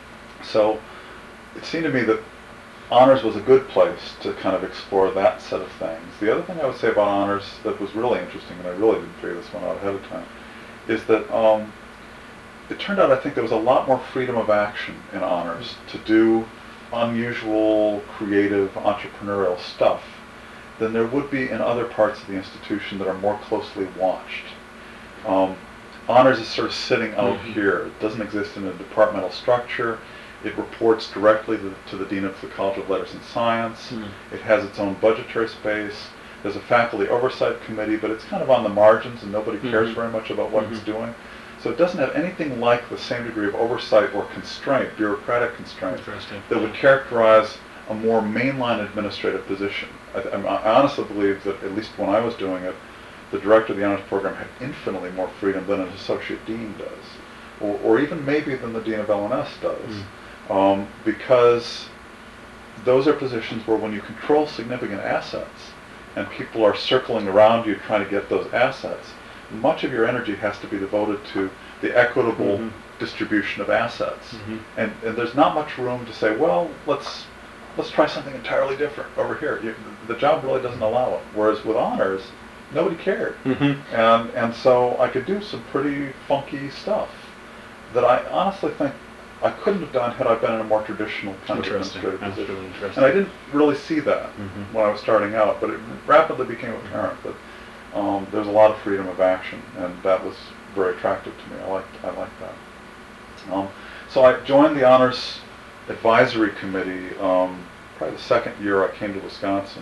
So it seemed to me that honors was a good place to kind of explore that set of things. The other thing I would say about honors that was really interesting, and I really didn't figure this one out ahead of time, is that um, it turned out I think there was a lot more freedom of action in honors to do unusual, creative, entrepreneurial stuff than there would be in other parts of the institution that are more closely watched. Um, honors is sort of sitting out mm-hmm. here. It doesn't exist in a departmental structure. It reports directly to, to the Dean of the College of Letters and Science. Mm. It has its own budgetary space. There's a faculty oversight committee, but it's kind of on the margins and nobody cares mm-hmm. very much about what mm-hmm. it's doing. So it doesn't have anything like the same degree of oversight or constraint, bureaucratic constraint, that would characterize a more mainline administrative position. I, I honestly believe that, at least when I was doing it, the director of the honors program had infinitely more freedom than an associate dean does, or, or even maybe than the dean of L and S does. Mm. Um, because those are positions where when you control significant assets and people are circling around you trying to get those assets, much of your energy has to be devoted to the equitable mm-hmm. distribution of assets. Mm-hmm. And, and there's not much room to say, well, let's let's try something entirely different over here. You, the job really doesn't allow it. Whereas with honors, nobody cared. Mm-hmm. And, and so I could do some pretty funky stuff that I honestly think I couldn't have done had I been in a more traditional kind of administrative position. Really and I didn't really see that mm-hmm. when I was starting out, but it rapidly became apparent that um, there was a lot of freedom of action, and that was very attractive to me. I liked, I liked that. Um, so I joined the Honors Advisory Committee um, probably the second year I came to Wisconsin.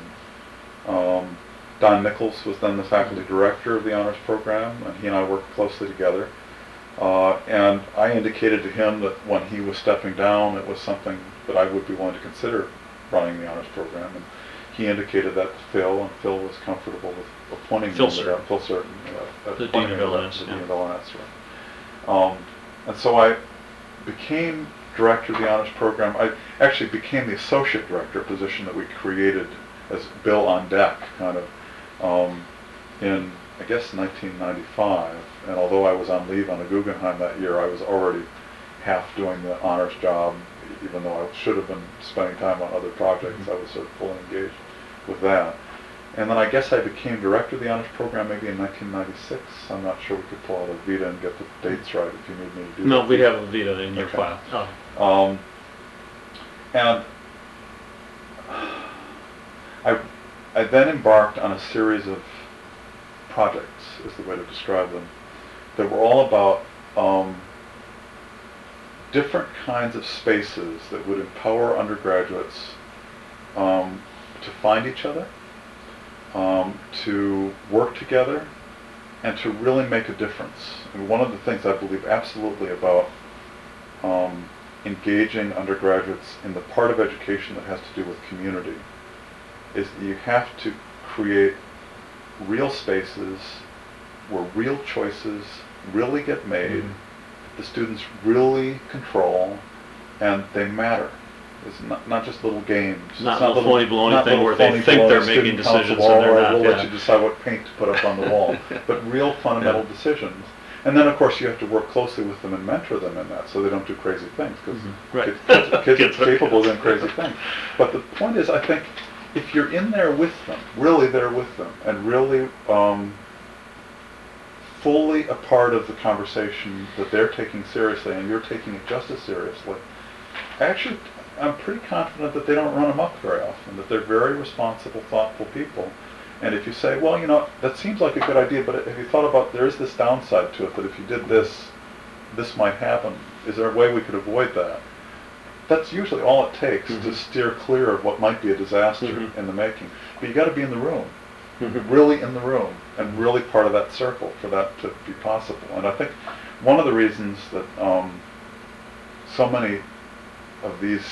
Um, Don Nichols was then the faculty director of the honors program, and he and I worked closely together. Uh, and I indicated to him that when he was stepping down, it was something that I would be willing to consider running the honors program. And he indicated that to Phil, and Phil was comfortable with appointing Phil me. Certain. Phil Certain. Uh, the Dean of L and S. The Dean of L and S, right. Um, and so I became director of the honors program. I actually became the associate director, a position that we created as Bill on deck, kind of, um, in, I guess, nineteen ninety-five. And although I was on leave on the Guggenheim that year, I was already half doing the honors job, even though I should have been spending time on other projects. Mm-hmm. I was sort of fully engaged with that. And then I guess I became director of the honors program maybe in nineteen ninety-six. I'm not sure we could pull out a Vita and get the dates right if you need me to do no, that. No, we have a Vita in your okay. file. Oh. Um, and I, I then embarked on a series of projects, is the way to describe them, that were all about um, different kinds of spaces that would empower undergraduates um, to find each other, um, to work together, and to really make a difference. And one of the things I believe absolutely about um, engaging undergraduates in the part of education that has to do with community is that you have to create real spaces where real choices really get made, mm-hmm. the students really control, and they matter. It's not, not just little games. Not, it's not little phony baloney thing where they think they're making decisions and they're not. We'll yeah. let you decide what paint to put up on the wall. But real fundamental yeah. decisions. And then, of course, you have to work closely with them and mentor them in that so they don't do crazy things, because mm-hmm. right. kids, kids, kids are capable of doing crazy things. But the point is, I think, if you're in there with them, really there with them, and really um, fully a part of the conversation that they're taking seriously, and you're taking it just as seriously, actually, I'm pretty confident that they don't run amok very often, that they're very responsible, thoughtful people. And if you say, well, you know, that seems like a good idea, but have you thought about, there is this downside to it, that if you did this, this might happen. Is there a way we could avoid that? That's usually all it takes mm-hmm. to steer clear of what might be a disaster mm-hmm. in the making. But you got to be in the room, mm-hmm. really in the room, and really part of that circle for that to be possible. And I think one of the reasons that um, so many of these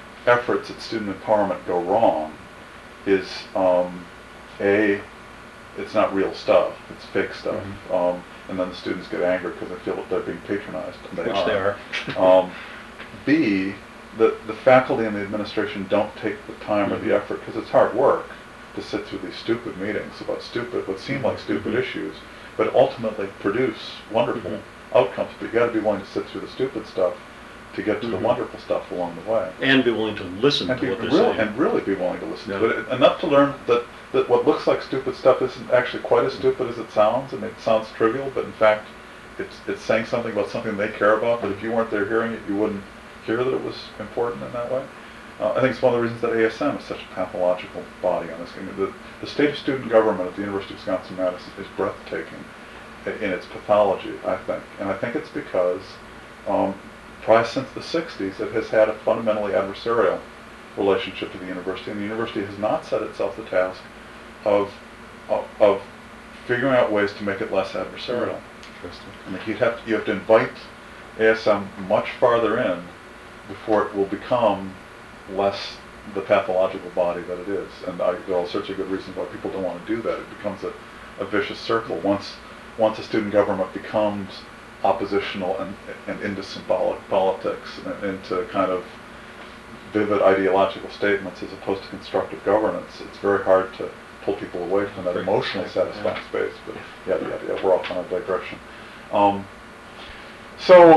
efforts at student empowerment go wrong is um, A, it's not real stuff, it's fake stuff. Mm-hmm. Um, and then the students get angry because they feel that they're being patronized. And they Which are. they are. um, B, the, the faculty and the administration don't take the time mm-hmm. or the effort, because it's hard work to sit through these stupid meetings about stupid, what seem like stupid mm-hmm. issues, but ultimately produce wonderful mm-hmm. outcomes. But you got to be willing to sit through the stupid stuff to get to mm-hmm. the wonderful stuff along the way. And be willing to listen and to be what they're really, saying. And really be willing to listen yeah. to it. Enough to learn that, that what looks like stupid stuff isn't actually quite as stupid as it sounds, and it sounds trivial, but in fact, it's it's saying something about something they care about, but if you weren't there hearing it, you wouldn't hear that it was important in that way. Uh, I think it's one of the reasons that A S M is such a pathological body on this. I mean, the, the state of student government at the University of Wisconsin-Madison is breathtaking in its pathology, I think. And I think it's because um, probably since the sixties, it has had a fundamentally adversarial relationship to the university, and the university has not set itself the task of of, of figuring out ways to make it less adversarial. Interesting. I mean, you'd have to, you have to invite A S M much farther in before it will become less the pathological body that it is. And I, there are all sorts of good reasons why people don't want to do that. It becomes a, a vicious circle. Once once a student government becomes oppositional and, and into symbolic politics and into kind of vivid ideological statements as opposed to constructive governance, it's very hard to pull people away from that emotionally satisfying yeah. space. But yeah, yeah, yeah, we're off on a digression. Um, so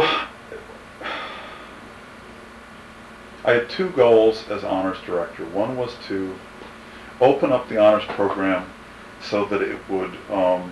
I had two goals as honors director. One was to open up the honors program so that it would um,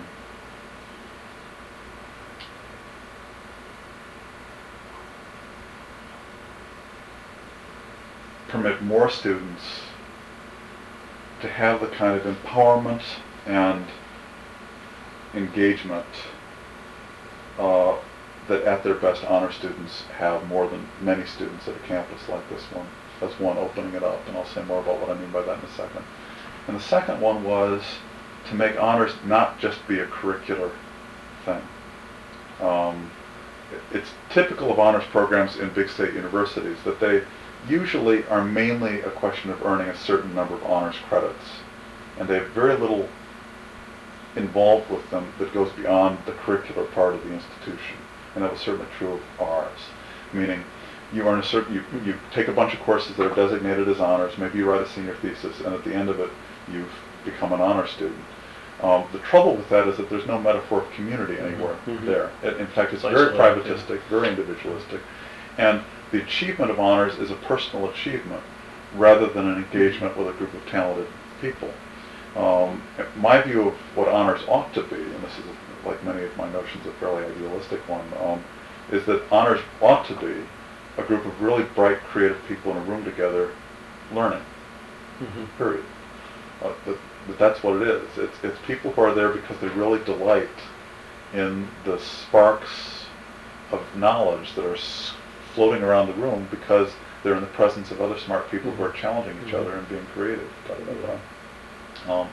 permit more students to have the kind of empowerment and engagement uh, that at their best honor students have more than many students at a campus like this one. That's one, opening it up, and I'll say more about what I mean by that in a second. And the second one was to make honors not just be a curricular thing. Um, it, it's typical of honors programs in big state universities that they usually are mainly a question of earning a certain number of honors credits, and they have very little involved with them that goes beyond the curricular part of the institution. And that was certainly true of ours, meaning you earn a certain, you, you take a bunch of courses that are designated as honors, maybe you write a senior thesis, and at the end of it, you've become an honor student. Um, the trouble with that is that there's no metaphor of community anywhere mm-hmm. there. It, in fact, it's, it's very privatistic, yeah. very individualistic, and the achievement of honors is a personal achievement rather than an engagement with a group of talented people. Um, my view of what honors ought to be, and this is like many of my notions a fairly idealistic one, um, is that honors ought to be a group of really bright, creative people in a room together learning, mm-hmm. period. Uh, that, that that's what it is. It's, it's people who are there because they really delight in the sparks of knowledge that are floating around the room because they're in the presence of other smart people mm-hmm. who are challenging each mm-hmm. other and being creative. Da, da, da, da. Um,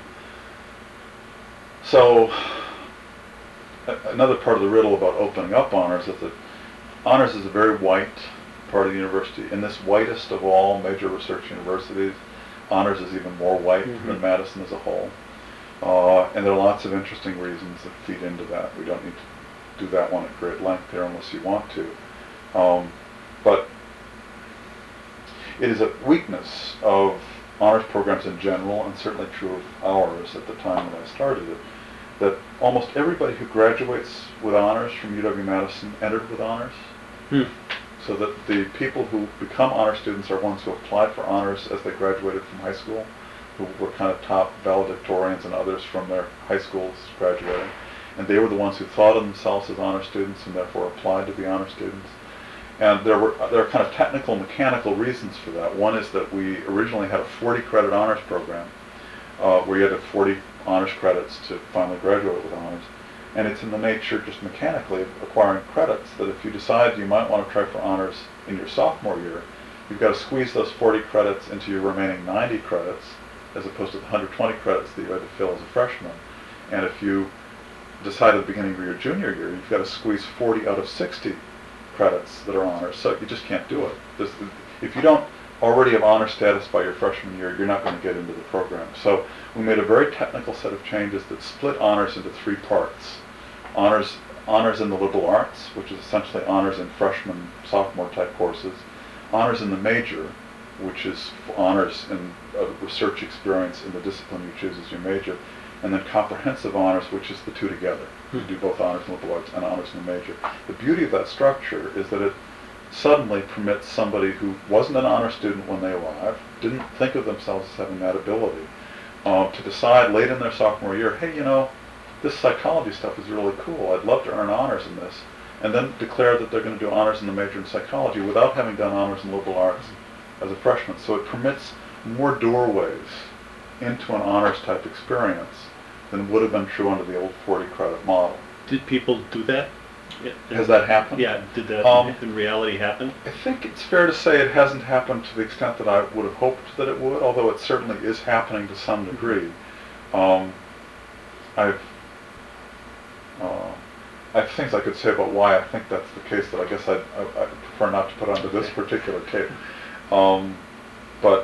so a- another part of the riddle about opening up honors is that honors is a very white part of the university. In this whitest of all major research universities, honors is even more white mm-hmm. than Madison as a whole. Uh, and there are lots of interesting reasons that feed into that. We don't need to do that one at great length here unless you want to. Um, but it is a weakness of honors programs in general, and certainly true of ours at the time when I started it, that almost everybody who graduates with honors from U W-Madison entered with honors. Hmm. So that the people who become honor students are ones who applied for honors as they graduated from high school, who were kind of top valedictorians and others from their high schools graduating. And they were the ones who thought of themselves as honor students and therefore applied to be honor students. And there were there are kind of technical, mechanical reasons for that. One is that we originally had a forty credit honors program uh, where you had forty honors credits to finally graduate with honors. And it's in the nature, just mechanically, of acquiring credits, that if you decide you might want to try for honors in your sophomore year, you've got to squeeze those forty credits into your remaining ninety credits, as opposed to the one hundred twenty credits that you had to fill as a freshman. And if you decide at the beginning of your junior year, you've got to squeeze forty out of sixty credits that are honors. So you just can't do it. This, if you don't already have honor status by your freshman year, you're not going to get into the program. So we made a very technical set of changes that split honors into three parts. Honors, honors in the liberal arts, which is essentially honors in freshman, sophomore type courses. Honors in the major, which is honors in a research experience in the discipline you choose as your major. And then comprehensive honors, which is the two together. You do both honors in liberal arts and honors in the major. The beauty of that structure is that it suddenly permits somebody who wasn't an honor student when they arrived, didn't think of themselves as having that ability, uh, to decide late in their sophomore year, hey, you know, this psychology stuff is really cool. I'd love to earn honors in this. And then declare that they're going to do honors in the major in psychology without having done honors in liberal arts as a freshman. So it permits more doorways into an honors type experience than would have been true under the old forty credit model. Did people do that? Has that happened? Yeah, did that um, in reality happen? I think it's fair to say it hasn't happened to the extent that I would have hoped that it would, although it certainly is happening to some degree. Um, I've, uh, I have things I could say about why I think that's the case that I guess I'd, I, I prefer not to put onto this particular tape. Um, but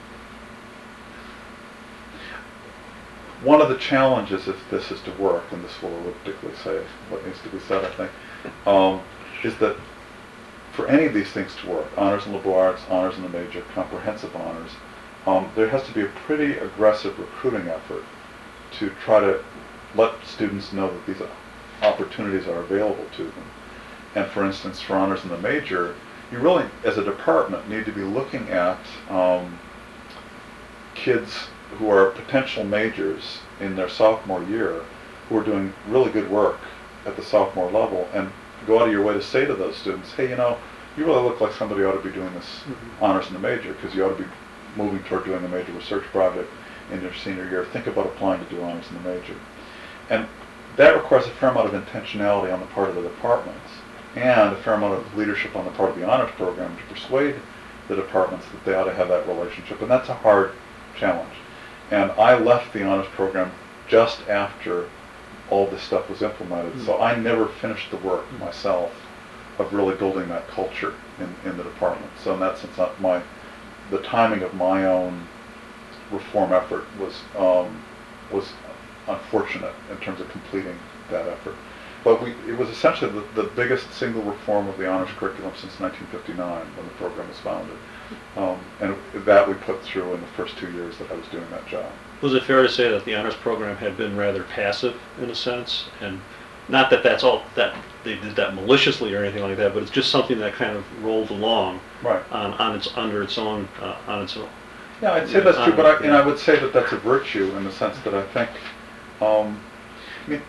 one of the challenges, if this is to work, and this will elliptically say what needs to be said, I think, um, is that for any of these things to work, honors in liberal arts, honors in the major, comprehensive honors, um, there has to be a pretty aggressive recruiting effort to try to let students know that these opportunities are available to them. And for instance, for honors in the major, you really, as a department, need to be looking at um, kids who are potential majors in their sophomore year who are doing really good work at the sophomore level, and go out of your way to say to those students, hey, you know, you really look like somebody ought to be doing this mm-hmm. honors in the major, because you ought to be moving toward doing a major research project in your senior year. Think about applying to do honors in the major. And that requires a fair amount of intentionality on the part of the departments and a fair amount of leadership on the part of the honors program to persuade the departments that they ought to have that relationship, and that's a hard challenge. And I left the honors program just after all this stuff was implemented, mm-hmm. so I never finished the work mm-hmm. myself of really building that culture in, in the department. So in that sense, my the timing of my own reform effort was um, was unfortunate in terms of completing that effort. But we, it was essentially the, the biggest single reform of the honors curriculum since nineteen fifty-nine, when the program was founded. Um, and that we put through in the first two years that I was doing that job. Was it fair to say that the honors program had been rather passive in a sense? And not that that's all, that they did that maliciously or anything like that, but it's just something that kind of rolled along right. on, on its, under its own, uh, on its own. Yeah, I'd say that's true, but I, and I would say that that's a virtue in the sense that I think, um, I mean,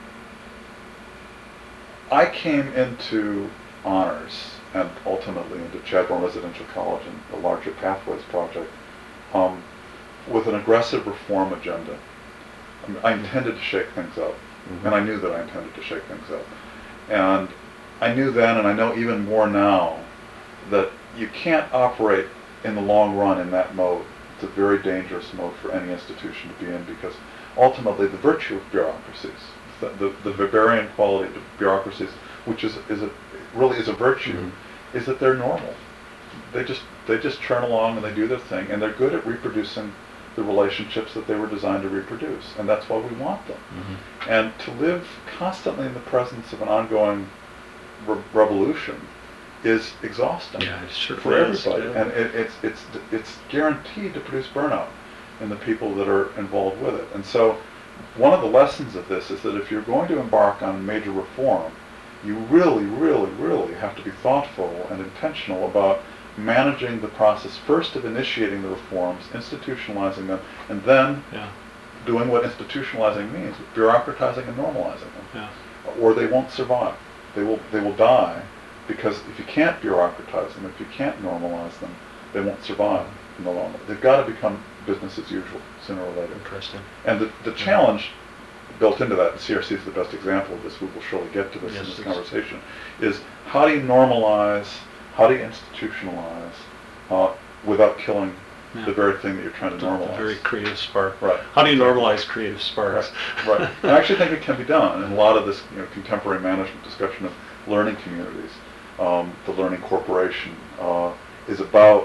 I came into honors and ultimately into Chadbourne Residential College and the larger Pathways project um, with an aggressive reform agenda. I mean, I intended to shake things up, mm-hmm. and I knew that I intended to shake things up. And I knew then, and I know even more now, that you can't operate in the long run in that mode. It's a very dangerous mode for any institution to be in, because ultimately the virtue of bureaucracies, the, the, the Weberian quality of bureaucracies, which is, is a, really is a virtue, mm-hmm. is that they're normal. They just they just churn along and they do their thing, and they're good at reproducing the relationships that they were designed to reproduce, and that's why we want them. Mm-hmm. And to live constantly in the presence of an ongoing re- revolution is exhausting yeah, it sure for is, everybody, yeah. and it, it's it's it's guaranteed to produce burnout in the people that are involved with it. And so, one of the lessons of this is that if you're going to embark on major reform, you really, really, really have to be thoughtful and intentional about managing the process, first of initiating the reforms, institutionalizing them, and then yeah. doing what institutionalizing means, bureaucratizing and normalizing them. Yeah. Or they won't survive. They will they will die, because if you can't bureaucratize them, if you can't normalize them, they won't survive in the long run. They've got to become business as usual sooner or later. Interesting. And the, the challenge built into that, and C R C is the best example of this, we will surely get to this yes, in this conversation, is how do you normalize, how do you institutionalize uh, without killing yeah. the very thing that you're trying to the, normalize? The very creative spark. Right. How do you normalize creative sparks? Right. right. I actually think it can be done, and a lot of this you know, contemporary management discussion of learning communities, um, the Learning Corporation, uh, is about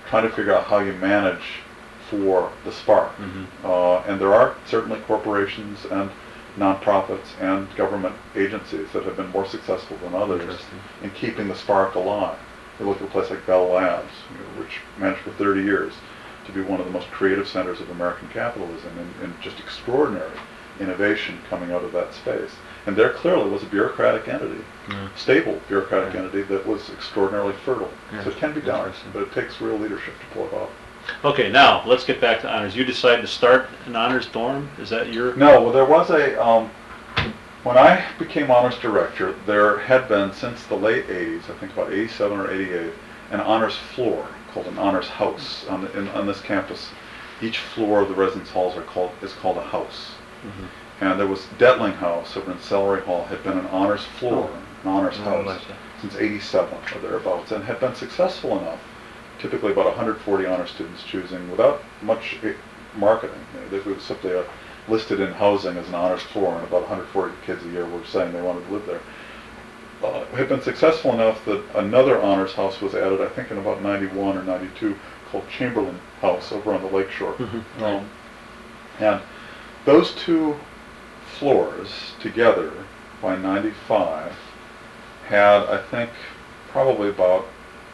trying to figure out how you manage for the spark. Mm-hmm. Uh, and there are certainly corporations and nonprofits and government agencies that have been more successful than others in keeping the spark alive. You look at a place like Bell Labs, you know, which managed for thirty years to be one of the most creative centers of American capitalism, and, and just extraordinary innovation coming out of that space. And there clearly was a bureaucratic entity, yeah. stable bureaucratic yeah. entity that was extraordinarily fertile. Yeah. So it can be done, but it takes real leadership to pull it off. Okay, now let's get back to honors. You decided to start an honors dorm? Is that your? No, well, there was a, um, when I became honors director, there had been since the late eighties, I think about eighty-seven or eighty-eight, an honors floor called an honors house on, the, in, on this campus. Each floor of the residence halls are called is called a house. Mm-hmm. And there was Detling House over in Celery Hall had been an honors floor, oh. an honors oh, house like since eighty-seven or thereabouts, and had been successful enough. Typically about one hundred forty honor students choosing without much marketing. You know, it was simply a, listed in housing as an honors floor, and about one hundred forty kids a year were saying they wanted to live there. Uh, had been successful enough that another honors house was added, I think in about ninety-one or ninety-two, called Chamberlain House over on the lake shore. Mm-hmm. Um, and those two floors together by ninety-five had, I think, probably about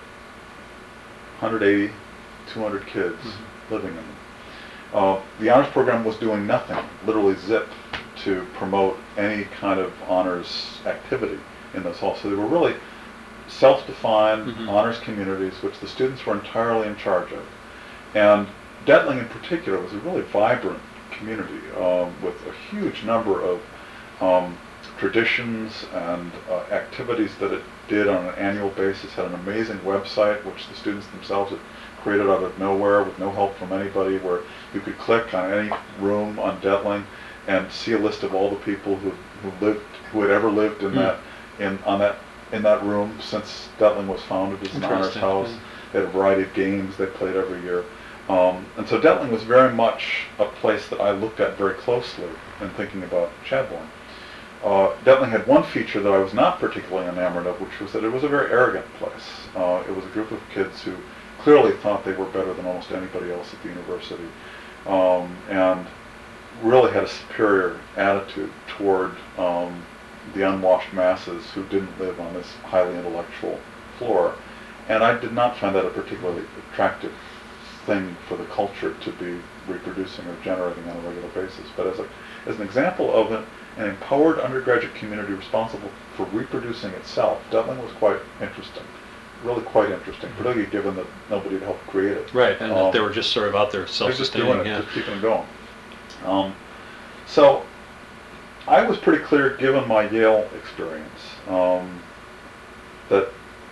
one hundred eighty, two hundred kids mm-hmm. living in them. Uh, the honors program was doing nothing, literally zip, to promote any kind of honors activity in those halls. So they were really self-defined mm-hmm. honors communities, which the students were entirely in charge of. And Detling in particular was a really vibrant community um, with a huge number of um, traditions and uh, activities that it did on an annual basis. Had an amazing website which the students themselves had created out of nowhere with no help from anybody, where you could click on any room on Detling and see a list of all the people who who lived who had ever lived in mm. that in on that in that room since Detling was founded as an honors house. Mm. They had a variety of games they played every year. Um, and so Detling was very much a place that I looked at very closely in thinking about Chadbourne. Uh, Detling had one feature that I was not particularly enamored of, which was that it was a very arrogant place. Uh, it was a group of kids who clearly thought they were better than almost anybody else at the university, um, and really had a superior attitude toward um, the unwashed masses who didn't live on this highly intellectual floor. And I did not find that a particularly attractive thing for the culture to be reproducing or generating on a regular basis. But as a as an example of an, an empowered undergraduate community responsible for reproducing itself, Detling was quite interesting. Really quite interesting, particularly given that nobody had helped create it. Right, and um, that they were just sort of out there self-sustaining. They're just doing it, yeah. just keeping it going. Um, so I was pretty clear, given my Yale experience, um, that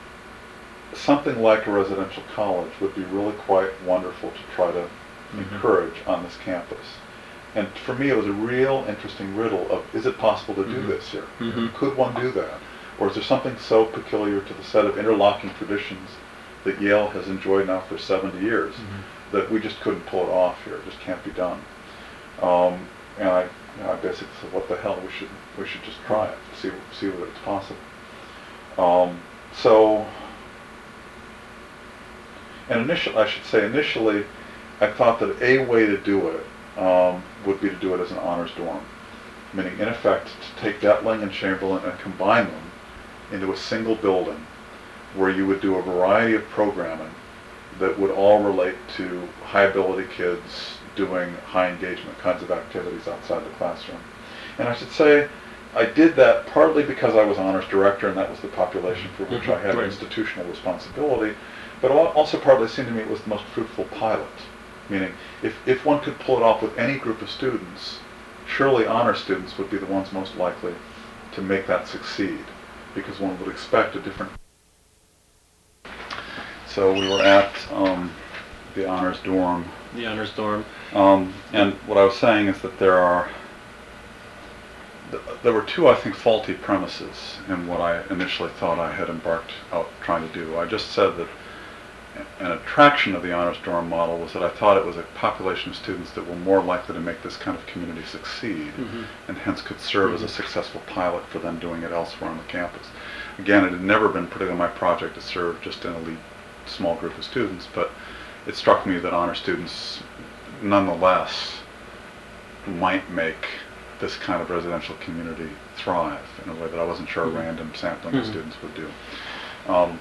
something like a residential college would be really quite wonderful to try to mm-hmm. encourage on this campus. And for me, it was a real interesting riddle of, is it possible to do mm-hmm. this here? Mm-hmm. Could one do that? Or is there something so peculiar to the set of interlocking traditions that Yale has enjoyed now for seventy years mm-hmm. that we just couldn't pull it off here? It just can't be done. Um, and I, you know, I basically said, what the hell? We should we should just try it, see see whether it's possible. Um, so, and initially, I should say, initially, I thought that a way to do it um, would be to do it as an honors dorm, meaning in effect to take Detling and Chamberlain and combine them into a single building where you would do a variety of programming that would all relate to high ability kids doing high engagement kinds of activities outside the classroom. And I should say I did that partly because I was honors director and that was the population for which mm-hmm. I had right. institutional responsibility, but also partly it seemed to me it was the most fruitful pilot. Meaning if, if one could pull it off with any group of students, surely honor students would be the ones most likely to make that succeed, because one would expect a different. So we were at um, the honors dorm. The honors dorm. Um, and what I was saying is that there are, th- there were two, I think, faulty premises in what I initially thought I had embarked out trying to do. I just said that an attraction of the honors dorm model was that I thought it was a population of students that were more likely to make this kind of community succeed mm-hmm. and hence could serve mm-hmm. as a successful pilot for them doing it elsewhere on the campus. Again, it had never been particularly my project to serve just an elite small group of students, but it struck me that honor students nonetheless might make this kind of residential community thrive in a way that I wasn't sure a random sampling mm-hmm. of students would do. Um,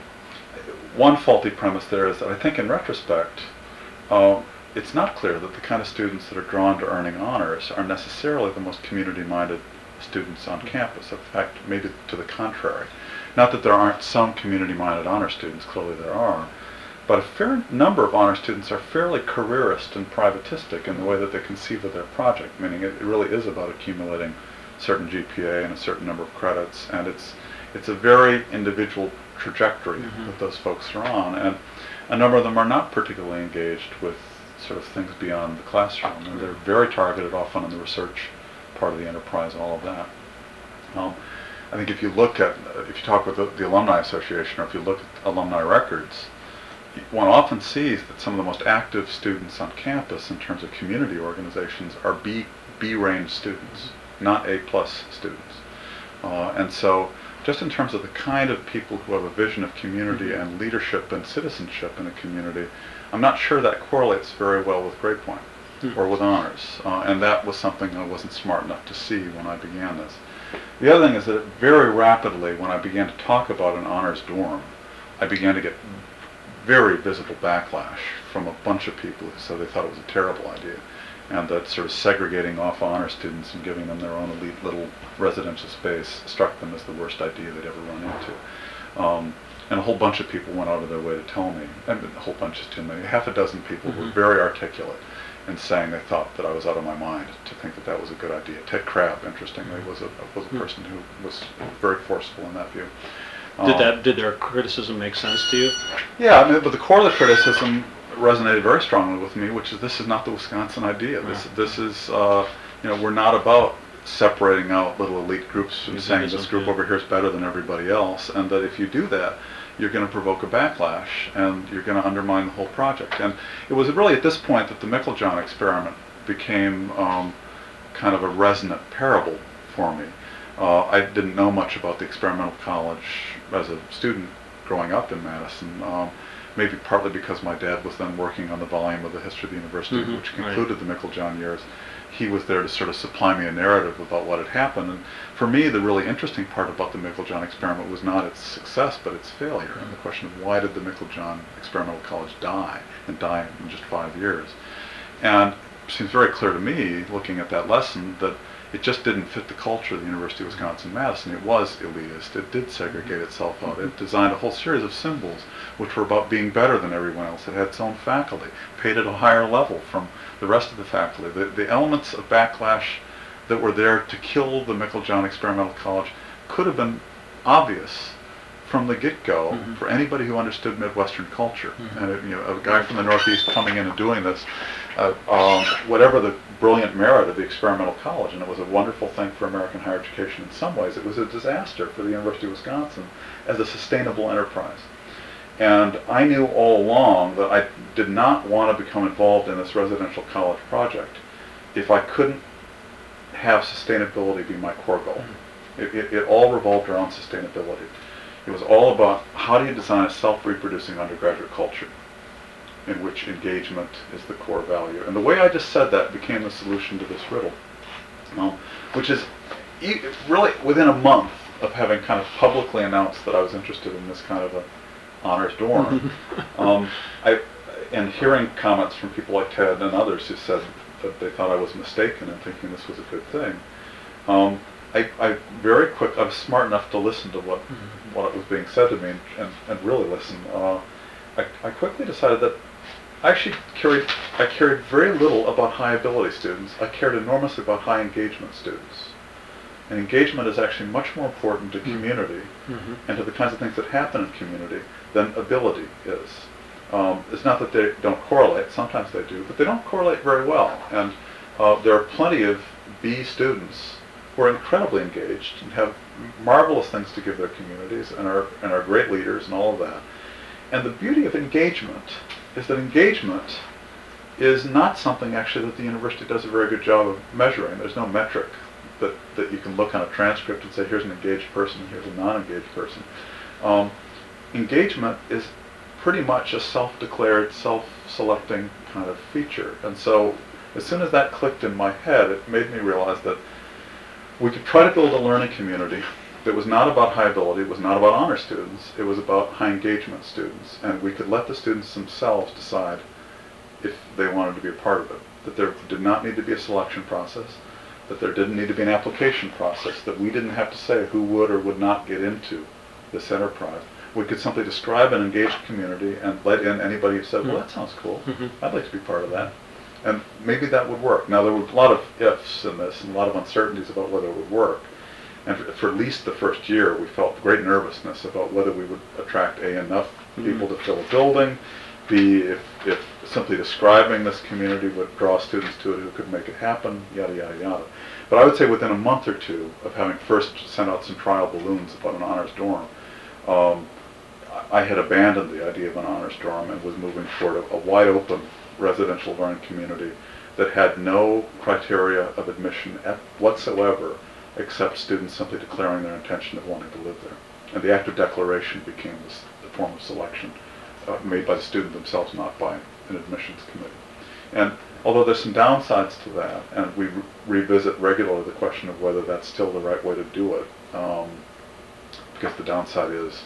one faulty premise there is that I think in retrospect, uh, it's not clear that the kind of students that are drawn to earning honors are necessarily the most community-minded students on campus. In fact, maybe to the contrary. Not that there aren't some community-minded honor students, clearly there are, but a fair number of honor students are fairly careerist and privatistic in the way that they conceive of their project, meaning it really is about accumulating certain G P A and a certain number of credits, and it's it's a very individual trajectory mm-hmm. that those folks are on, and a number of them are not particularly engaged with sort of things beyond the classroom, and they're very targeted often on the research part of the enterprise and all of that. Um, I think if you look at, if you talk with the, the Alumni Association, or if you look at alumni records, one often sees that some of the most active students on campus in terms of community organizations are B, B-range students, not A-plus students. Uh, and so just in terms of the kind of people who have a vision of community and leadership and citizenship in a community, I'm not sure that correlates very well with grade point mm-hmm. or with honors. Uh, and that was something I wasn't smart enough to see when I began this. The other thing is that very rapidly, when I began to talk about an honors dorm, I began to get very visible backlash from a bunch of people who said they thought it was a terrible idea, and that sort of segregating off honor students and giving them their own elite little residential space struck them as the worst idea they'd ever run into. Um, and a whole bunch of people went out of their way to tell me, and a whole bunch is too many, half a dozen people mm-hmm. were very articulate in saying they thought that I was out of my mind to think that that was a good idea. Ted Crabb, interestingly, was a was a person who was very forceful in that view. Did um, that did their criticism make sense to you? Yeah, I mean, but the core of the criticism resonated very strongly with me, which is this is not the Wisconsin idea. This yeah. this is uh, you know, we're not about separating out little elite groups and saying this group yeah. over here is better than everybody else, and that if you do that, you're going to provoke a backlash and you're going to undermine the whole project. And it was really at this point that the Meiklejohn experiment became um, kind of a resonant parable for me. Uh, I didn't know much about the experimental college as a student growing up in Madison, um, maybe partly because my dad was then working on the volume of the history of the university, mm-hmm, which concluded right. the Meiklejohn years. He was there to sort of supply me a narrative about what had happened. And for me, the really interesting part about the Meiklejohn experiment was not its success, but its failure. Mm-hmm. And the question of why did the Meiklejohn Experimental College die, and die in just five years? And it seems very clear to me, looking at that lesson, that it just didn't fit the culture of the University of Wisconsin-Madison. It was elitist. It did segregate itself out. It designed a whole series of symbols which were about being better than everyone else. It had its own faculty, paid at a higher level from the rest of the faculty. The, the elements of backlash that were there to kill the Meiklejohn Experimental College could have been obvious from the get-go mm-hmm. for anybody who understood Midwestern culture. Mm-hmm. And it, you know, a guy from the Northeast coming in and doing this, uh, um, whatever the brilliant merit of the experimental college, and it was a wonderful thing for American higher education in some ways, it was a disaster for the University of Wisconsin as a sustainable enterprise. And I knew all along that I did not want to become involved in this residential college project if I couldn't have sustainability be my core goal. Mm-hmm. It, it, it all revolved around sustainability. It was all about how do you design a self-reproducing undergraduate culture in which engagement is the core value. And the way I just said that became the solution to this riddle, um, which is e- really within a month of having kind of publicly announced that I was interested in this kind of a honors dorm. um, I, and hearing comments from people like Ted and others who said that they thought I was mistaken in thinking this was a good thing. Um, I, I very quick, I was smart enough to listen to what mm-hmm. what was being said to me and, and, and really listen. Uh, I, I quickly decided that I actually carried, I cared very little about high ability students. I cared enormously about high engagement students. And engagement is actually much more important to community mm-hmm. and to the kinds of things that happen in community than ability is. Um, it's not that they don't correlate, sometimes they do, but they don't correlate very well. And uh, there are plenty of B students who are incredibly engaged and have marvelous things to give their communities and are, and are great leaders and all of that. And the beauty of engagement is that engagement is not something actually that the university does a very good job of measuring. There's no metric that, that you can look on a transcript and say, here's an engaged person, here's a non-engaged person. Um, engagement is pretty much a self-declared, self-selecting kind of feature. And so as soon as that clicked in my head, it made me realize that we could try to build a learning community that was not about high ability, it was not about honor students, it was about high engagement students. And we could let the students themselves decide if they wanted to be a part of it. That there did not need to be a selection process, that there didn't need to be an application process, that we didn't have to say who would or would not get into this enterprise. We could simply describe an engaged community and let in anybody who said, well, that sounds cool. Mm-hmm. I'd like to be part of that. And maybe that would work. Now, there were a lot of ifs in this and a lot of uncertainties about whether it would work. And for, for at least the first year, we felt great nervousness about whether we would attract, A, enough people mm-hmm. to fill a building, B, if, if simply describing this community would draw students to it who could make it happen, yada, yada, yada. But I would say within a month or two of having first sent out some trial balloons about an honors dorm, um, I had abandoned the idea of an honors dorm and was moving toward a, a wide open residential learning community that had no criteria of admission at whatsoever except students simply declaring their intention of wanting to live there. And the act of declaration became this, the form of selection uh, made by the student themselves, not by an admissions committee. And although there's some downsides to that, and we re- revisit regularly the question of whether that's still the right way to do it, um, because the downside is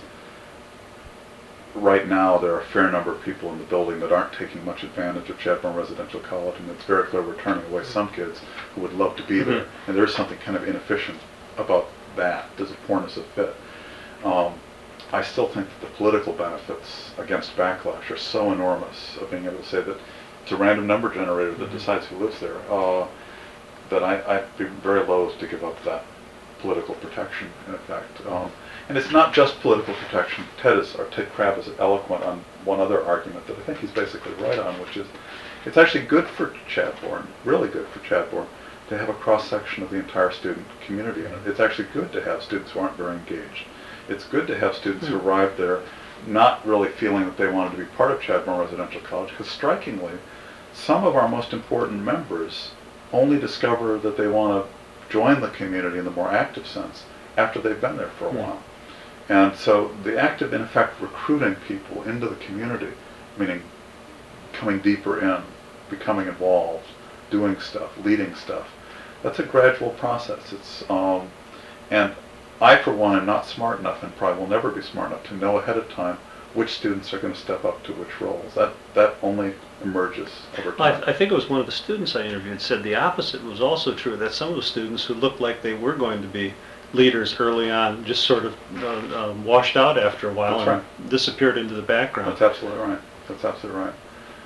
right now there are a fair number of people in the building that aren't taking much advantage of Chadbourne Residential College, and it's very clear we're turning away some kids who would love to be there. Mm-hmm. And there's something kind of inefficient about that. There's a poorness of fit. Um, I still think that the political benefits against backlash are so enormous of being able to say that it's a random number generator that mm-hmm. decides who lives there, uh, that I, I'd be very loath to give up that political protection, in effect. Um, and it's not just political protection. Ted is, or Ted Crabb is eloquent on one other argument that I think he's basically right on, which is it's actually good for Chadbourne, really good for Chadbourne, to have a cross-section of the entire student community in it. It's actually good to have students who aren't very engaged. It's good to have students who arrive there not really feeling that they wanted to be part of Chadbourne Residential College, because strikingly, some of our most important members only discover that they want to join the community in the more active sense after they've been there for a while. And so the act of, in effect, recruiting people into the community, meaning coming deeper in, becoming involved, doing stuff, leading stuff, that's a gradual process. It's um, and I, for one, am not smart enough, and probably will never be smart enough, to know ahead of time which students are going to step up to which roles. That that only emerges over time. I, th- I think it was one of the students I interviewed said the opposite was also true, that some of the students who looked like they were going to be leaders early on just sort of uh, um, washed out after a while That's and right. disappeared into the background. That's absolutely right. That's absolutely right.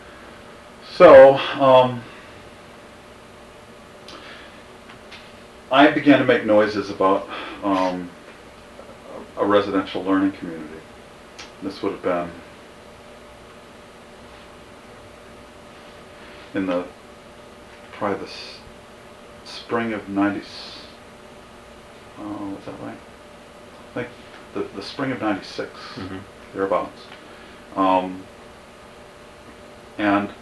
So, um, I began to make noises about um, a residential learning community. This would have been in the probably the s- spring of ninety. Oh, is that right? I think the the spring of ninety-six, mm-hmm. thereabouts. Um, and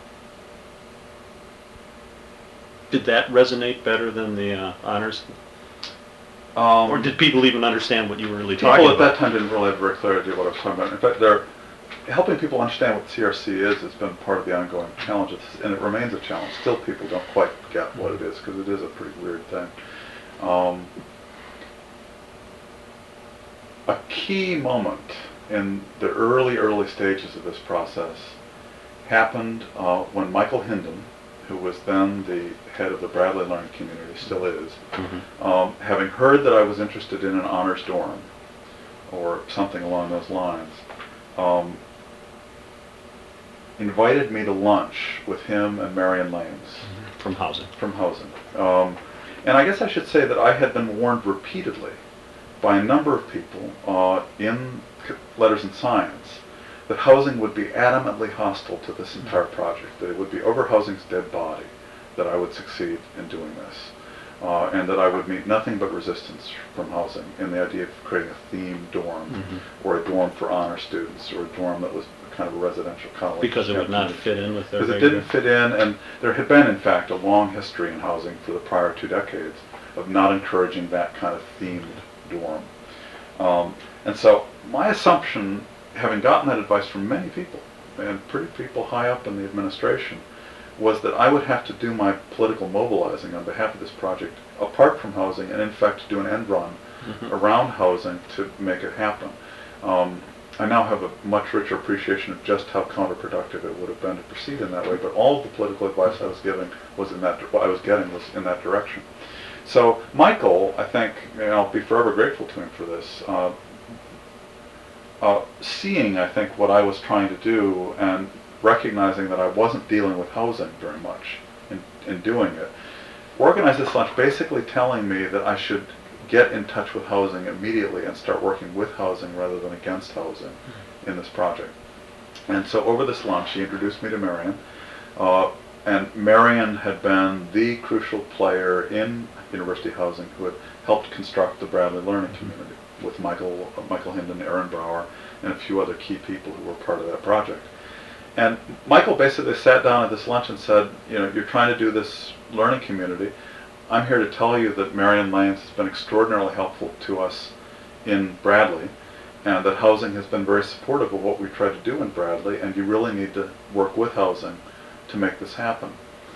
did that resonate better than the uh, honors? Um, or did people even understand what you were really people talking about? People at that time didn't really have a very clear idea what I was talking about. In fact, they're helping people understand what C R C is has been part of the ongoing challenge, and it remains a challenge. Still, people don't quite get what it is, because it is a pretty weird thing. Um, a key moment in the early, early stages of this process happened uh, when Michael Hinden, who was then the head of the Bradley Learning Community, still is, mm-hmm. um, having heard that I was interested in an honors dorm, or something along those lines, um, invited me to lunch with him and Marion Lames. Mm-hmm. From housing. From housing. Um, and I guess I should say that I had been warned repeatedly by a number of people uh, in Letters in Science that housing would be adamantly hostile to this entire project, that it would be over housing's dead body that I would succeed in doing this, uh, and that I would meet nothing but resistance from housing in the idea of creating a themed dorm, mm-hmm. or a dorm for honor students, or a dorm that was kind of a residential college. Because it would not fit in with their Because it didn't fit in, and there had been, in fact, a long history in housing for the prior two decades of not encouraging that kind of themed dorm. Um, and so my assumption having gotten that advice from many people, and pretty people high up in the administration, was that I would have to do my political mobilizing on behalf of this project apart from housing, and in fact do an end run mm-hmm. around housing to make it happen. Um, I now have a much richer appreciation of just how counterproductive it would have been to proceed in that way, but all of the political advice I was giving was in that, what I was getting was in that direction. So Michael, I think, and I'll be forever grateful to him for this, uh, uh, seeing, I think, what I was trying to do and recognizing that I wasn't dealing with housing very much in, in doing it, organized this lunch basically telling me that I should get in touch with housing immediately and start working with housing rather than against housing mm-hmm. in this project. And so over this lunch, he introduced me to Marion, uh, and Marion had been the crucial player in university housing who had helped construct the Bradley Learning mm-hmm. Community with Michael, uh, Michael Hinden, Aaron Brower, and a few other key people who were part of that project. And Michael basically sat down at this lunch and said, you know, you're trying to do this learning community. I'm here to tell you that Marion Lanes has been extraordinarily helpful to us in Bradley, and that housing has been very supportive of what we try to do in Bradley, and you really need to work with housing to make this happen.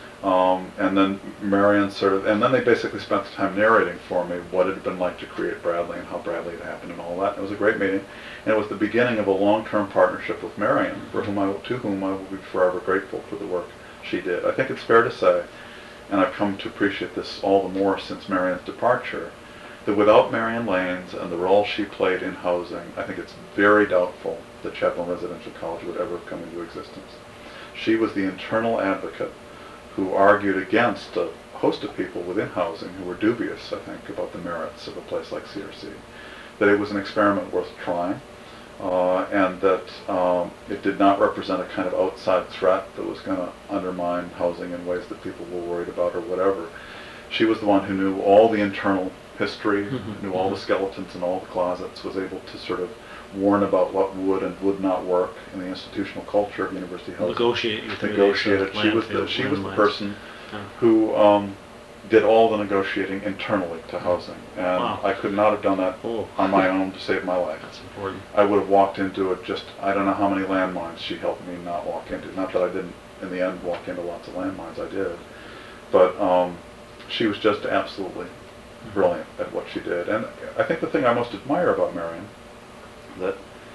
Um, and then Marion sort of, and then they basically spent the time narrating for me what it had been like to create Bradley and how Bradley had happened and all that. It was a great meeting, and it was the beginning of a long-term partnership with Marion, for whom I, to whom I will be forever grateful for the work she did. I think it's fair to say, and I've come to appreciate this all the more since Marion's departure, that without Marion Lanes and the role she played in housing, I think it's very doubtful that Chadbourne Residential College would ever have come into existence. She was the internal advocate who argued against a host of people within housing who were dubious, I think, about the merits of a place like C R C. That it was an experiment worth trying, uh, and that um, it did not represent a kind of outside threat that was going to undermine housing in ways that people were worried about or whatever. She was the one who knew all the internal history, mm-hmm. knew all the skeletons in all the closets, was able to sort of warn about what would and would not work in the institutional culture of university housing. Negotiate. Negotiated. She was the she was the person yeah. who um, did all the negotiating internally to housing, and wow. I could not have done that oh. on my own to save my life. That's important. I would have walked into it just, I don't know how many landmines she helped me not walk into. Not that I didn't, in the end, walk into lots of landmines, I did. But um, she was just absolutely mm-hmm. brilliant at what she did. And I think the thing I most admire about Marion, that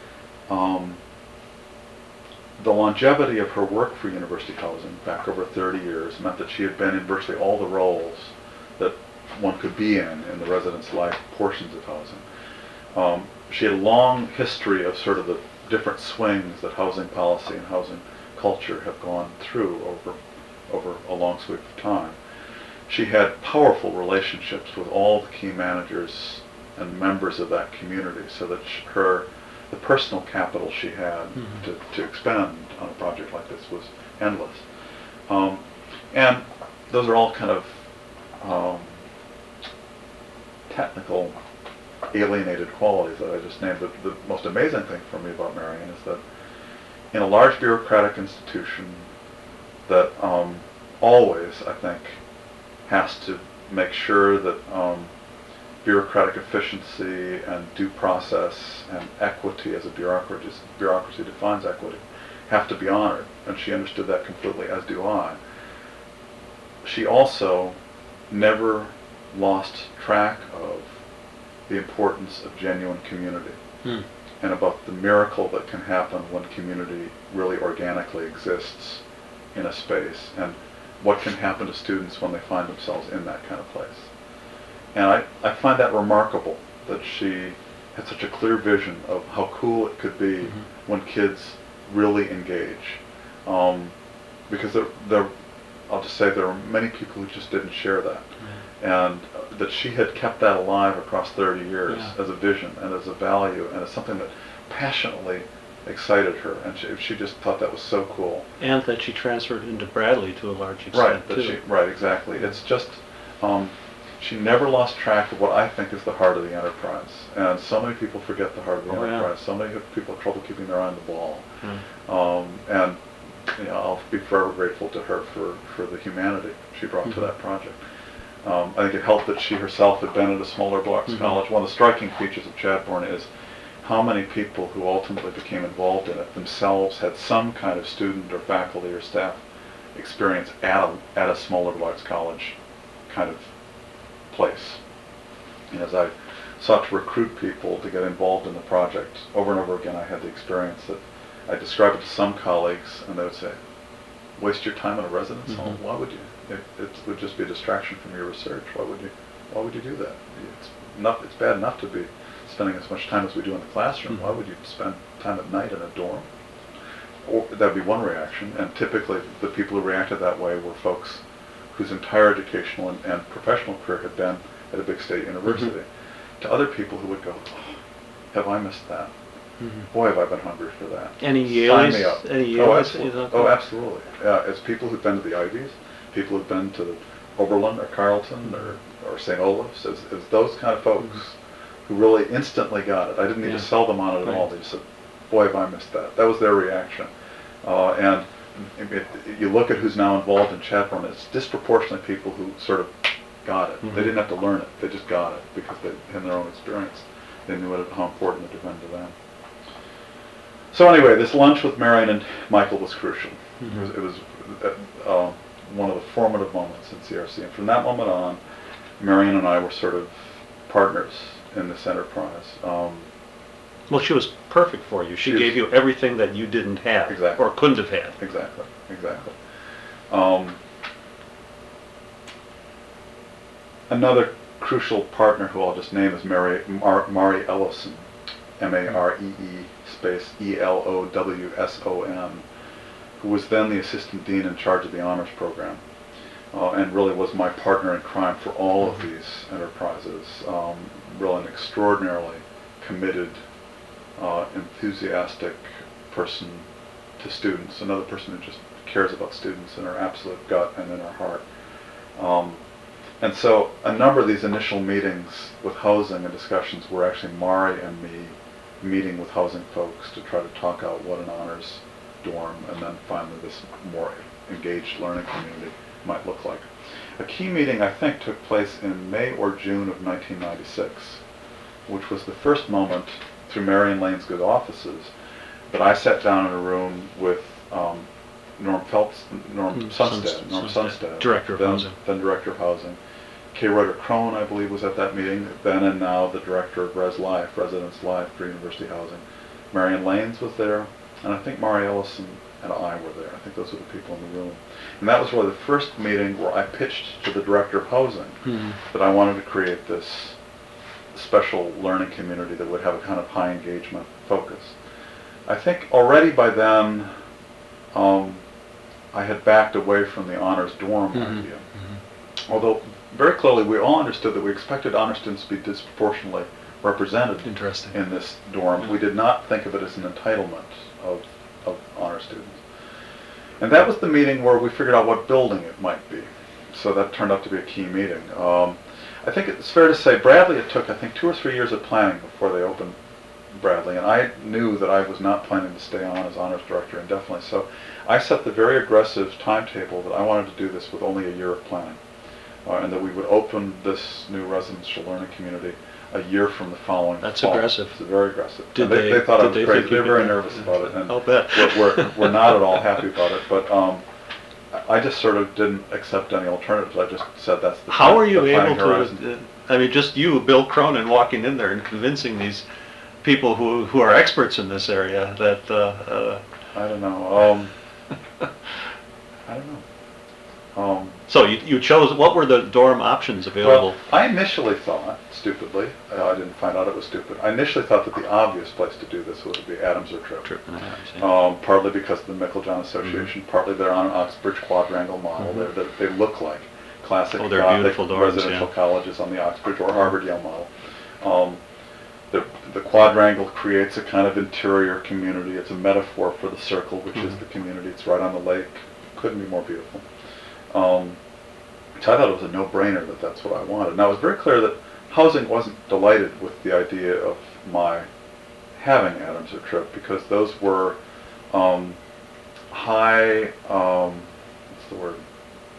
um, the longevity of her work for university housing back over thirty years meant that she had been in virtually all the roles that one could be in in the residence life portions of housing. Um, she had a long history of sort of the different swings that housing policy and housing culture have gone through over over a long sweep of time. She had powerful relationships with all the key managers and members of that community, so that sh- her the personal capital she had mm-hmm. to, to expend on a project like this was endless. Um, and those are all kind of um, technical, alienated qualities that I just named. But the most amazing thing for me about Marion is that in a large bureaucratic institution that um, always, I think, has to make sure that um, bureaucratic efficiency and due process and equity as a bureaucracy, bureaucracy defines equity, have to be honored. And she understood that completely, as do I. She also never lost track of the importance of genuine community hmm. and about the miracle that can happen when community really organically exists in a space, and what can happen to students when they find themselves in that kind of place. And I, I find that remarkable, that she had such a clear vision of how cool it could be mm-hmm. when kids really engage. Um, because there, there, I'll just say there are many people who just didn't share that. Mm-hmm. And uh, that she had kept that alive across thirty years yeah. as a vision and as a value and as something that passionately excited her, and she, she just thought that was so cool. And that she transferred into Bradley to a large extent, right, that too. She, right, exactly. It's just, um, she never lost track of what I think is the heart of the enterprise. And so many people forget the heart of the oh, enterprise. Yeah. So many people have trouble keeping their eye on the ball. Mm. Um, and you know, I'll be forever grateful to her for, for the humanity she brought mm-hmm. to that project. Um, I think it helped that she herself had been at a smaller blocks mm-hmm. college. One of the striking features of Chadbourne is how many people who ultimately became involved in it themselves had some kind of student or faculty or staff experience at a, at a small liberal arts college kind of place. And as I sought to recruit people to get involved in the project, over and over again I had the experience that I described it to some colleagues and they would say, waste your time in a residence mm-hmm. home? Why would you? It, it would just be a distraction from your research. Why would you, why would you do that? It's, enough, it's bad enough to be spending as much time as we do in the classroom. Mm-hmm. Why would you spend time at night in a dorm? Or that would be one reaction, and typically the people who reacted that way were folks whose entire educational and, and professional career had been at a big state university. Mm-hmm. To other people who would go, oh, have I missed that? Mm-hmm. Boy, have I been hungry for that. Any Yale's? Sign me up. Any oh, Yale's? absolutely. Oh, absolutely. Yeah, as people who've been to the Ivies, people who've been to Oberlin or Carleton mm-hmm. or, or Saint Olaf's, as, as those kind of folks mm-hmm. who really instantly got it. I didn't need yeah. to sell them on it at right. all. They just said, boy, have I missed that. That was their reaction. Uh, and it, it, you look at who's now involved in Chaperone, it's disproportionately people who sort of got it. Mm-hmm. They didn't have to learn it. They just got it because they, in their own experience, they knew what, how important it had been to them. So anyway, this lunch with Marion and Michael was crucial. Mm-hmm. It was, it was uh, uh, one of the formative moments in C R C. And from that moment on, Marion and I were sort of partners in this enterprise. Um, well, she was perfect for you. She, she gave was, you everything that you didn't have exactly. or couldn't have had. Exactly, exactly. Um, another crucial partner who I'll just name is Mary, Mar, Mari Ellison, M A R E E space E L O W S O N, who was then the assistant dean in charge of the honors program, uh, and really was my partner in crime for all of these enterprises. Um, really an extraordinarily committed, uh, enthusiastic person to students, another person who just cares about students in her absolute gut and in her heart. Um, and so a number of these initial meetings with housing and discussions were actually Mari and me meeting with housing folks to try to talk out what an honors dorm and then finally this more engaged learning community might look like. A key meeting I think took place in May or June of nineteen ninety-six, which was the first moment through Marion Lane's good offices that I sat down in a room with um, Norm Phelps, Norm mm, Sunstead, Sunstead, Norm Sunstead, Director of then, Housing. Then Director of Housing. Kay Reuter Crone, I believe, was at that meeting, then and now the Director of Res Life, Residence Life for University Housing. Marion Lanes was there, and I think Mari Ellison and I were there. I think those were the people in the room. And that was really the first meeting where I pitched to the Director of Housing mm-hmm. that I wanted to create this special learning community that would have a kind of high engagement focus. I think already by then, um, I had backed away from the honors dorm mm-hmm. idea. Mm-hmm. Although very clearly we all understood that we expected honor students to be disproportionately represented Interesting. in this dorm. We did not think of it as an entitlement of, of honor students. And that was the meeting where we figured out what building it might be. So that turned out to be a key meeting. Um, I think it's fair to say Bradley, it took I think two or three years of planning before they opened Bradley, and I knew that I was not planning to stay on as honors director indefinitely. So I set the very aggressive timetable that I wanted to do this with only a year of planning. Uh, and that we would open this new residential learning community a year from the following That's fall. aggressive. It's very aggressive. Did they, they, they thought did I was they crazy. They were very that? nervous about it. And I'll bet. We're, we're, we're not at all happy about it, but um, I just sort of didn't accept any alternatives. I just said that's the How time, are you able horizon. to, uh, I mean, just you, Bill Cronin, walking in there and convincing these people who, who are experts in this area that... Uh, uh, I don't know. Um, I don't know. Um, so you, you chose, what were the dorm options available? Well, I initially thought, stupidly, uh, I didn't find out it was stupid, I initially thought that the obvious place to do this would be Adams or Tripp. Tripp and Adams, yeah. um, partly because of the Meiklejohn Association, mm-hmm. partly they're on an Oxbridge quadrangle model. Mm-hmm. They're, they look like classic oh, they're Gothic beautiful dorms, residential yeah. colleges on the Oxbridge or Harvard-Yale model. Um, the, the quadrangle creates a kind of interior community. It's a metaphor for the circle, which mm-hmm. is the community. It's right on the lake. Couldn't be more beautiful. Um, so I thought it was a no-brainer that that's what I wanted. Now it was very clear that housing wasn't delighted with the idea of my having Adams or Tripp because those were um, high, um, what's the word?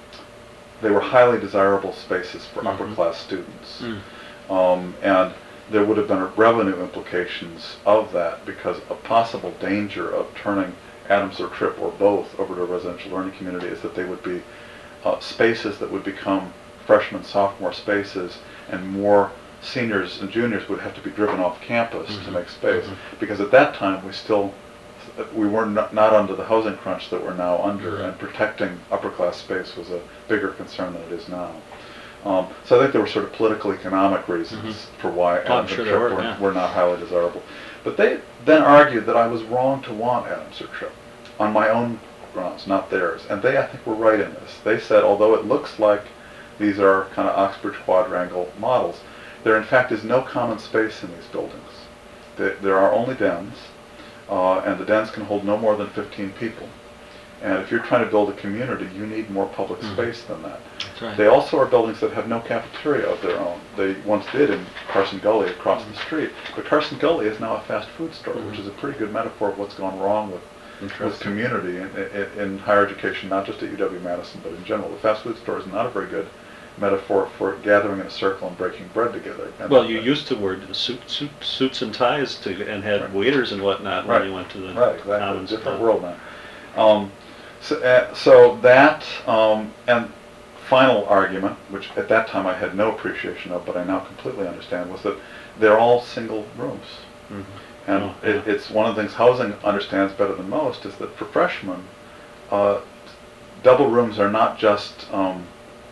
They were highly desirable spaces for mm-hmm. upper-class students. Mm. Um, and there would have been revenue implications of that because a possible danger of turning Adams or Tripp or both over to a residential learning community is that they would be uh, spaces that would become freshman, sophomore spaces, and more seniors and juniors would have to be driven off campus mm-hmm. to make space. Mm-hmm. Because at that time we still, we were not, not under the housing crunch that we're now under, mm-hmm. and protecting upper class space was a bigger concern than it is now. Um, so I think there were sort of political economic reasons mm-hmm. for why oh, Adams sure or Tripp were, were, yeah. were not highly desirable. But they then argued that I was wrong to want Adams or Tripp on my own grounds, not theirs. And they, I think, were right in this. They said, although it looks like these are kind of Oxbridge quadrangle models, there in fact is no common space in these buildings. There, there are only dens, uh, and the dens can hold no more than fifteen people. And if you're trying to build a community, you need more public mm-hmm. space than that. That's right. They also are buildings that have no cafeteria of their own. They once did in Carson Gully across mm-hmm. the street, but Carson Gully is now a fast food store, mm-hmm. which is a pretty good metaphor of what's gone wrong with, with community in, in, in higher education, not just at U W-Madison, but in general. The fast food store is not a very good metaphor for gathering in a circle and breaking bread together. And well, you used to wear suit, suit, suits and ties to, and had right. waiters and whatnot when right. you went to the right, exactly. commons. It's a different world now. Um, so, uh, so that, um, and final argument, which at that time I had no appreciation of, but I now completely understand, was that they're all single rooms. Mm-hmm. And oh, yeah. it, it's one of the things housing understands better than most is that for freshmen, uh, double rooms are not just, um,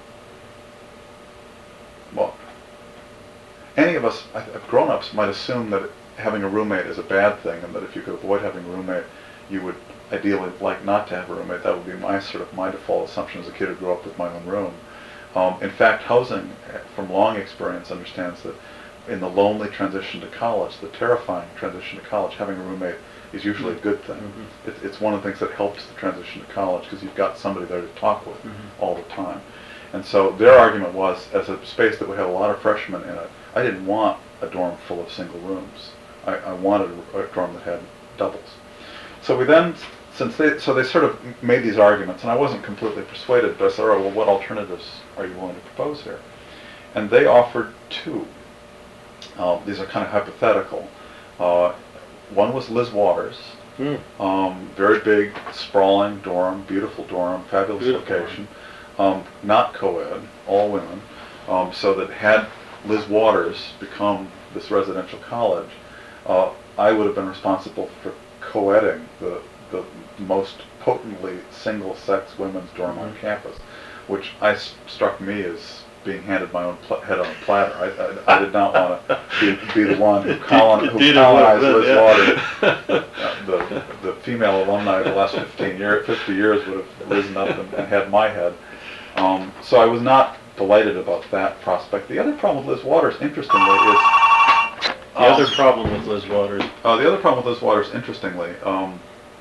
well, any of us, grown-ups, might assume that having a roommate is a bad thing, and that if you could avoid having a roommate, you would ideally like not to have a roommate. That would be my sort of my default assumption as a kid who grew up with my own room. Um, in fact, housing, from long experience, understands that in the lonely transition to college, the terrifying transition to college, having a roommate is usually a good thing. Mm-hmm. It, it's one of the things that helps the transition to college because you've got somebody there to talk with mm-hmm. all the time. And so their argument was, as a space that would have a lot of freshmen in it, I didn't want a dorm full of single rooms. I, I wanted a dorm that had doubles. So we then, since they, so they sort of made these arguments, and I wasn't completely persuaded, but I said, all right, well, what alternatives are you willing to propose here? And they offered two. Uh, these are kind of hypothetical. Uh, one was Liz Waters, mm. um, very big, sprawling dorm, beautiful dorm, fabulous beautiful. location, um, not co-ed, all women, um, so that had Liz Waters become this residential college, uh, I would have been responsible for co-eding the, the most potently single-sex women's dorm mm-hmm. on campus, which I s- struck me as being handed my own pl- head on a platter. I, I, I did not want to be, be the one who, colon, who colonized Liz yeah. Waters. The, uh, the, the female alumni of the last fifteen years, fifty years would have risen up and, and had my head. Um, so I was not delighted about that prospect. The other problem with Liz Waters, interestingly, is... The um, other problem with Liz Waters... Uh, the other problem with Liz Waters, interestingly, um,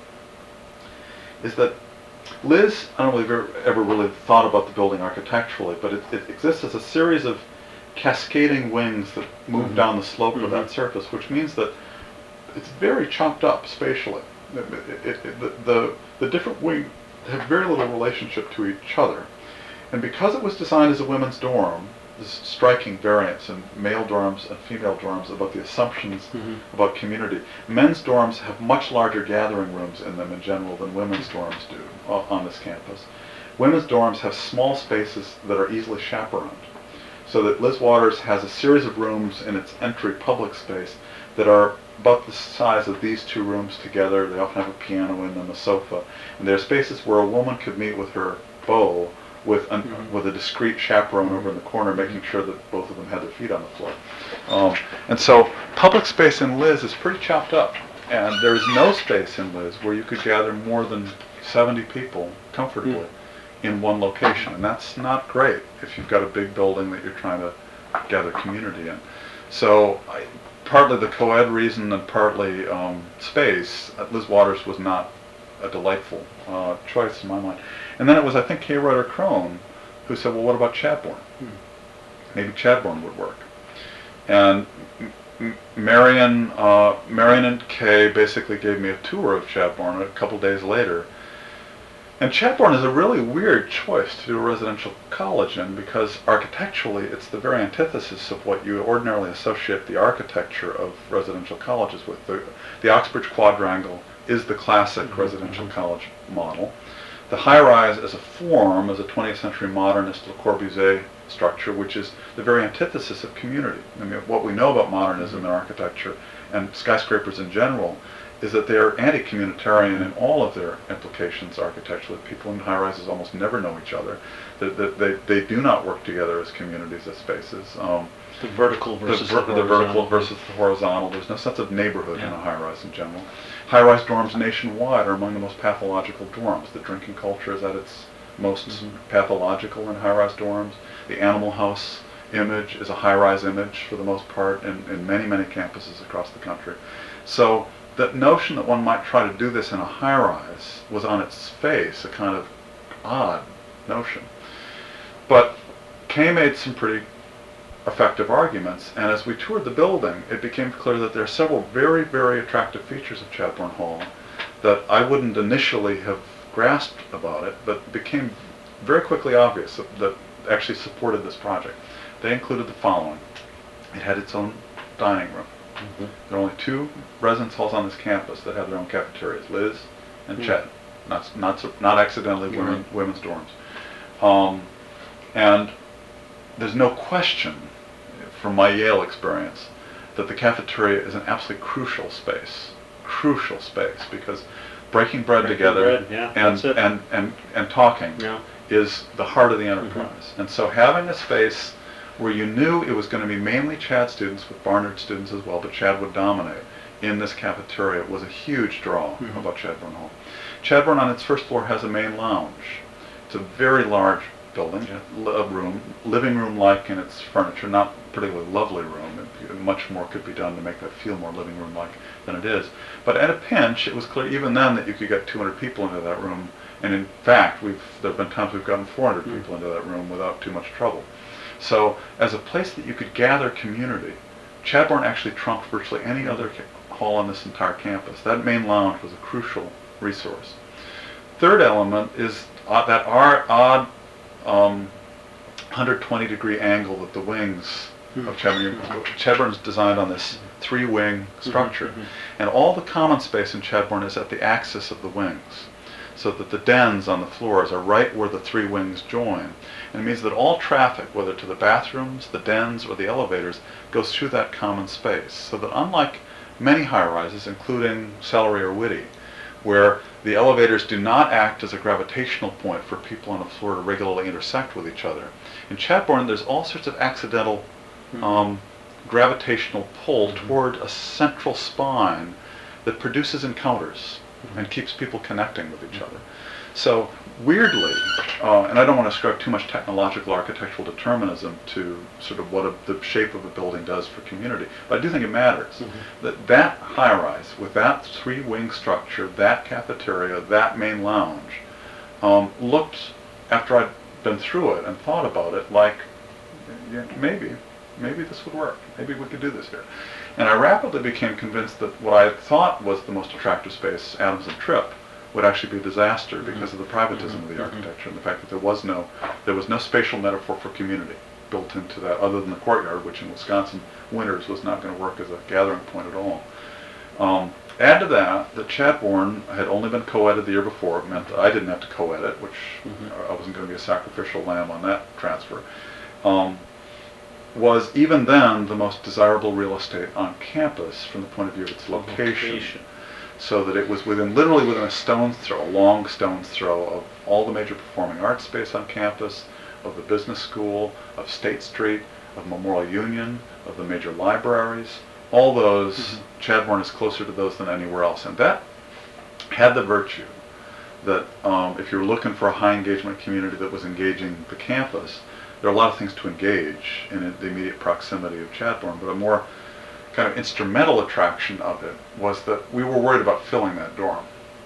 is that Liz, I don't know if you've ever, ever really thought about the building architecturally, but it, it exists as a series of cascading wings that move mm-hmm. down the slope mm-hmm. of that surface, which means that it's very chopped up spatially. It, it, it, the, the, the different wings have very little relationship to each other. And because it was designed as a women's dorm, this striking variance in male dorms and female dorms about the assumptions mm-hmm. about community. Men's dorms have much larger gathering rooms in them in general than women's dorms do uh, on this campus. Women's dorms have small spaces that are easily chaperoned. So that Liz Waters has a series of rooms in its entry public space that are about the size of these two rooms together. They often have a piano in them, a sofa. And they're spaces where a woman could meet with her beau with an, mm-hmm. with a discreet chaperone mm-hmm. over in the corner, making sure that both of them had their feet on the floor. Um, and so public space in Liz is pretty chopped up. And there is no space in Liz where you could gather more than seventy people comfortably mm-hmm. in one location. And that's not great if you've got a big building that you're trying to gather community in. So I, partly the co-ed reason and partly um, space, Liz Waters was not a delightful uh, choice in my mind. And then it was, I think, Kay Reuter Crone who said, well, what about Chadbourne? Hmm. Maybe Chadbourne would work. And M- Marion, uh, Marion and Kay basically gave me a tour of Chadbourne a couple days later. And Chadbourne is a really weird choice to do a residential college in, because architecturally it's the very antithesis of what you ordinarily associate the architecture of residential colleges with. The, the Oxbridge Quadrangle is the classic mm-hmm. residential mm-hmm. college model. The high-rise as a form, as a twentieth century modernist Le Corbusier structure, which is the very antithesis of community. I mean, what we know about modernism mm-hmm. in architecture and skyscrapers in general is that they are anti-communitarian in all of their implications architecturally. People in high-rises almost never know each other. They, they, they, they do not work together as communities, as spaces. Um, the vertical versus the, ver- the, the vertical versus the horizontal. There's no sense of neighborhood yeah. in a high-rise in general. High-rise dorms nationwide are among the most pathological dorms. The drinking culture is at its most mm-hmm. pathological in high-rise dorms. The Animal House image is a high-rise image for the most part in, in many, many campuses across the country. So that notion that one might try to do this in a high-rise was on its face a kind of odd notion. But Kay made some pretty effective arguments, and as we toured the building, it became clear that there are several very, very attractive features of Chadbourne Hall that I wouldn't initially have grasped about it, but became very quickly obvious that, that actually supported this project. They included the following. It had its own dining room. Mm-hmm. There are only two residence halls on this campus that have their own cafeterias, Liz and mm-hmm. Chet. Not, not, not accidentally women, right. women's dorms. Um, and there's no question, from my Yale experience, that the cafeteria is an absolutely crucial space. Crucial space, because breaking bread breaking together bread, yeah, and, and, and, and talking yeah. is the heart of the enterprise. Mm-hmm. And so having a space where you knew it was going to be mainly Chad students, with Barnard students as well, but Chad would dominate in this cafeteria, was a huge draw mm-hmm. about Chadbourne Hall. Chadbourne on its first floor has a main lounge. It's a very large building, a room, living room-like in its furniture, not particularly lovely room. It, much more could be done to make that feel more living room-like than it is. But at a pinch, it was clear even then that you could get two hundred people into that room, and in fact, we've there have been times we've gotten four hundred mm-hmm. people into that room without too much trouble. So, as a place that you could gather community, Chadbourne actually trumped virtually any other ca- hall on this entire campus. That main lounge was a crucial resource. Third element is uh, that our odd um, one hundred twenty degree angle that the wings mm-hmm. of Chadbourne, Chadbourne's designed on this three-wing structure. Mm-hmm. And all the common space in Chadbourne is at the axis of the wings, so that the dens on the floors are right where the three wings join. And it means that all traffic, whether to the bathrooms, the dens, or the elevators, goes through that common space. So that unlike many high-rises, including Celery or Whitty, where the elevators do not act as a gravitational point for people on the floor to regularly intersect with each other, in Chadbourne there's all sorts of accidental mm-hmm. um, gravitational pull mm-hmm. toward a central spine that produces encounters mm-hmm. and keeps people connecting with each other. So weirdly, uh, and I don't want to ascribe too much technological architectural determinism to sort of what a, the shape of a building does for community, but I do think it matters mm-hmm. that that high-rise with that three-wing structure, that cafeteria, that main lounge, um, looked, after I'd been through it and thought about it, like yeah, maybe, maybe this would work. Maybe we could do this here. And I rapidly became convinced that what I thought was the most attractive space, Adams and Tripp, would actually be a disaster because of the privatism mm-hmm. of the architecture and the fact that there was no there was no spatial metaphor for community built into that, other than the courtyard, which in Wisconsin winters was not going to work as a gathering point at all. Um, add to that that Chadbourne had only been co-eded the year before. It meant that I didn't have to co-edit, which mm-hmm. I wasn't going to be a sacrificial lamb on that transfer. Um, was even then the most desirable real estate on campus from the point of view of its location. location. So that it was within, literally within a stone's throw, a long stone's throw of all the major performing arts space on campus, of the business school, of State Street, of Memorial Union, of the major libraries. All those, mm-hmm. Chadbourne is closer to those than anywhere else. And that had the virtue that um, if you're looking for a high engagement community that was engaging the campus, there are a lot of things to engage in the immediate proximity of Chadbourne, but a more kind of instrumental attraction of it was that we were worried about filling that dorm,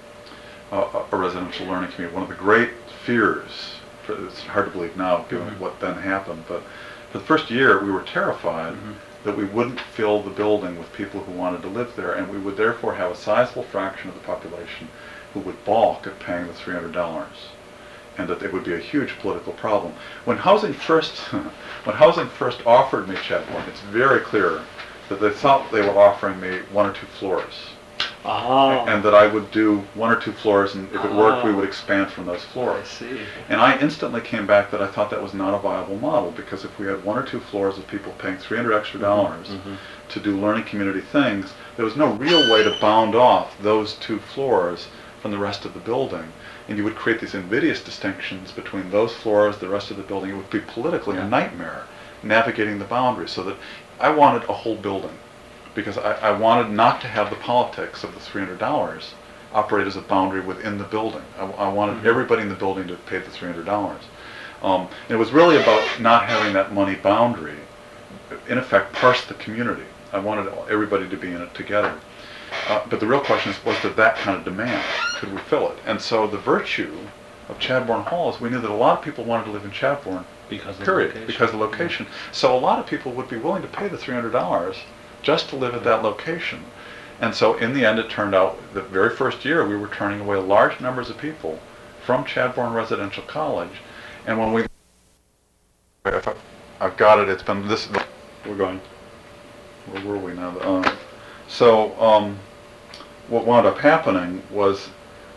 uh, a residential learning community. One of the great fears, for, it's hard to believe now given mm-hmm. what then happened, but for the first year we were terrified mm-hmm. that we wouldn't fill the building with people who wanted to live there, and we would therefore have a sizable fraction of the population who would balk at paying the three hundred dollars, and that it would be a huge political problem. When housing first, when housing first offered me Chadbourne, it's very clear that they thought they were offering me one or two floors. Oh. And that I would do one or two floors, and if it worked, we Oh. would expand from those floors. I see. And I instantly came back that I thought that was not a viable model, because if we had one or two floors of people paying three hundred extra dollars Mhm. to do learning community things, there was no real way to bound off those two floors from the rest of the building. And you would create these invidious distinctions between those floors, the rest of the building. It would be politically Yeah. a nightmare navigating the boundaries, so that I wanted a whole building, because I, I wanted not to have the politics of the three hundred dollars operate as a boundary within the building. I, I wanted Mhm. everybody in the building to pay the three hundred dollars. Um, and it was really about not having that money boundary, in effect, parse the community. I wanted everybody to be in it together. Uh, but the real question is, was there that kind of demand? Could we fill it? And so the virtue of Chadbourne Hall is we knew that a lot of people wanted to live in Chadbourne, Because of period, the location. because of the location. So a lot of people would be willing to pay the three hundred dollars just to live at that location. And so in the end, it turned out the very first year we were turning away large numbers of people from Chadbourne Residential College. And when we, if I, I've got it, it's been this, we're going, where were we now? Uh, so um, what wound up happening was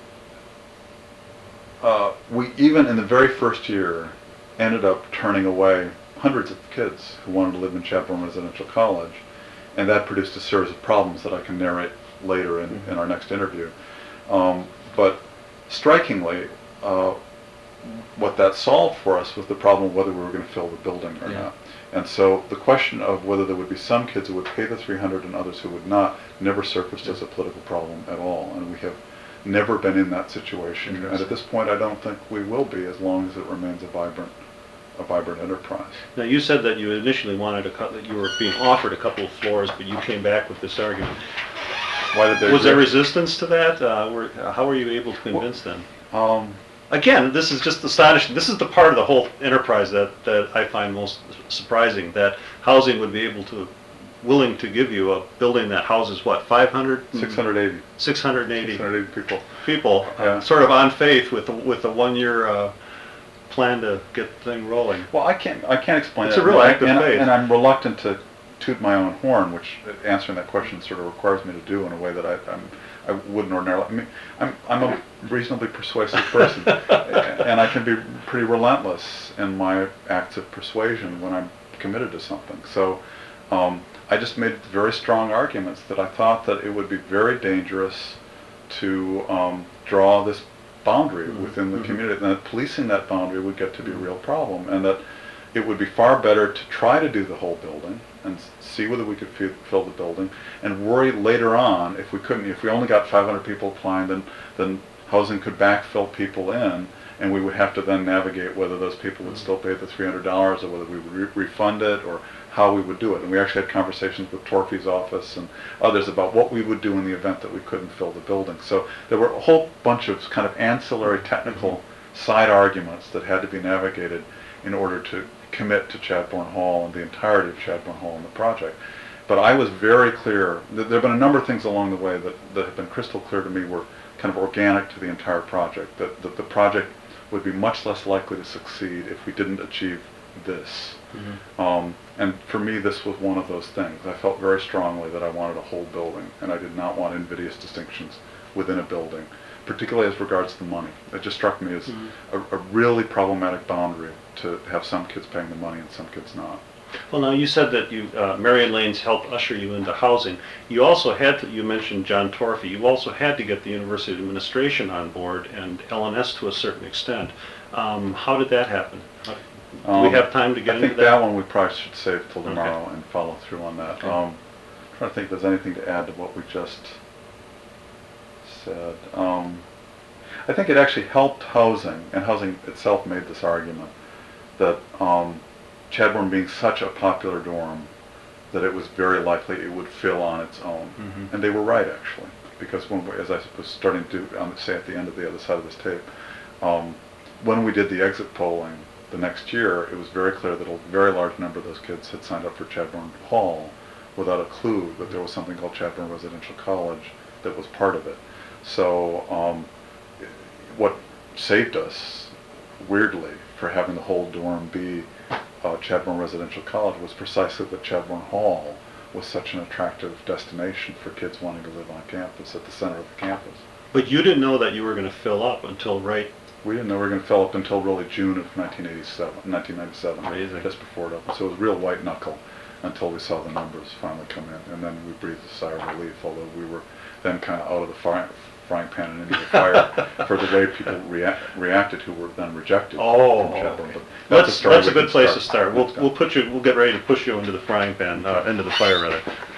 uh, we, even in the very first year, ended up turning away hundreds of kids who wanted to live in Chadbourne Residential College. And that produced a series of problems that I can narrate later in, Mm-hmm. in our next interview. Um, but strikingly, uh, what that solved for us was the problem of whether we were going to fill the building or Yeah. not. And so the question of whether there would be some kids who would pay the three hundred and others who would not never surfaced as a political problem at all. And we have never been in that situation. And at this point, I don't think we will be, as long as it remains a vibrant a vibrant enterprise. Now, you said that you initially wanted a cut, that you were being offered a couple of floors, but you came back with this argument. Why did they Was there reject- resistance to that? Uh, were, how were you able to convince them? Um, Again, this is just astonishing. This is the part of the whole enterprise that, that I find most surprising, that housing would be able to, willing to give you a building that houses, what, five hundred? six hundred eighty. six hundred eighty six hundred eighty people. people, Yeah. sort of on faith with the, with a one-year uh, plan to get the thing rolling. Well, I can't. I can't explain It's that. a real And I- act of and, faith. and I'm reluctant to toot my own horn, which answering that question sort of requires me to do in a way that I, I'm, I wouldn't ordinarily. I mean, I'm, I'm a reasonably persuasive person, and I can be pretty relentless in my acts of persuasion when I'm committed to something. So, um, I just made very strong arguments that I thought that it would be very dangerous to um, draw this boundary Mhm. within the Mhm. community, and that policing that boundary would get to be a real problem, and that it would be far better to try to do the whole building and s- see whether we could fi- fill the building, and worry later on if we couldn't, if we only got five hundred people applying, then then housing could backfill people in, and we would have to then navigate whether those people would still pay the three hundred dollars or whether we would re- refund it, or how we would do it. And we actually had conversations with Torphy's office and others about what we would do in the event that we couldn't fill the building. So there were a whole bunch of kind of ancillary technical side arguments that had to be navigated in order to commit to Chadbourne Hall and the entirety of Chadbourne Hall in the project. But I was very clear, th- there have been a number of things along the way that, that have been crystal clear to me were kind of organic to the entire project, that, that the project would be much less likely to succeed if we didn't achieve this. Mm-hmm. Um, and for me, this was one of those things. I felt very strongly that I wanted a whole building, and I did not want invidious distinctions within a building, particularly as regards the money. It just struck me as Mhm. a, a really problematic boundary to have some kids paying the money and some kids not. Well, now, you said that you, uh, Marion Lanes helped usher you into housing. You also had to, you mentioned John Torphy, you also had to get the university administration on board and L N S to a certain extent. Um, how did that happen? How- Do we Um, have time to get I into think that? that one we probably should save till Okay. tomorrow and follow through on that. Okay. Um, trying to think if there's anything to add to what we just said. Um, I think it actually helped housing, and housing itself made this argument, that um, Chadbourne being such a popular dorm, that it was very likely it would fill on its own. Mhm. And they were right, actually, because when we, as I was starting to do, um, say at the end of the other side of this tape, um, when we did the exit polling the next year, it was very clear that a very large number of those kids had signed up for Chadbourne Hall without a clue that there was something called Chadbourne Residential College that was part of it. So um, what saved us, weirdly, for having the whole dorm be uh, Chadbourne Residential College was precisely that Chadbourne Hall was such an attractive destination for kids wanting to live on campus, at the center of the campus. But you didn't know that you were going to fill up until right... We didn't know we were going to fill up until really June of nineteen eighty-seven, nineteen ninety-seven, Amazing. just before it opened. So it was real white knuckle until we saw the numbers finally come in, and then we breathed a sigh of relief, although we were then kind of out of the fry, frying pan and into the fire for the way people rea- reacted who were then rejected Oh, from Chadbourne. okay. But that's That's, a story that's a we good can place to start. start. We'll, we'll put you, we'll get ready to push you into the frying pan, uh, into the fire rather.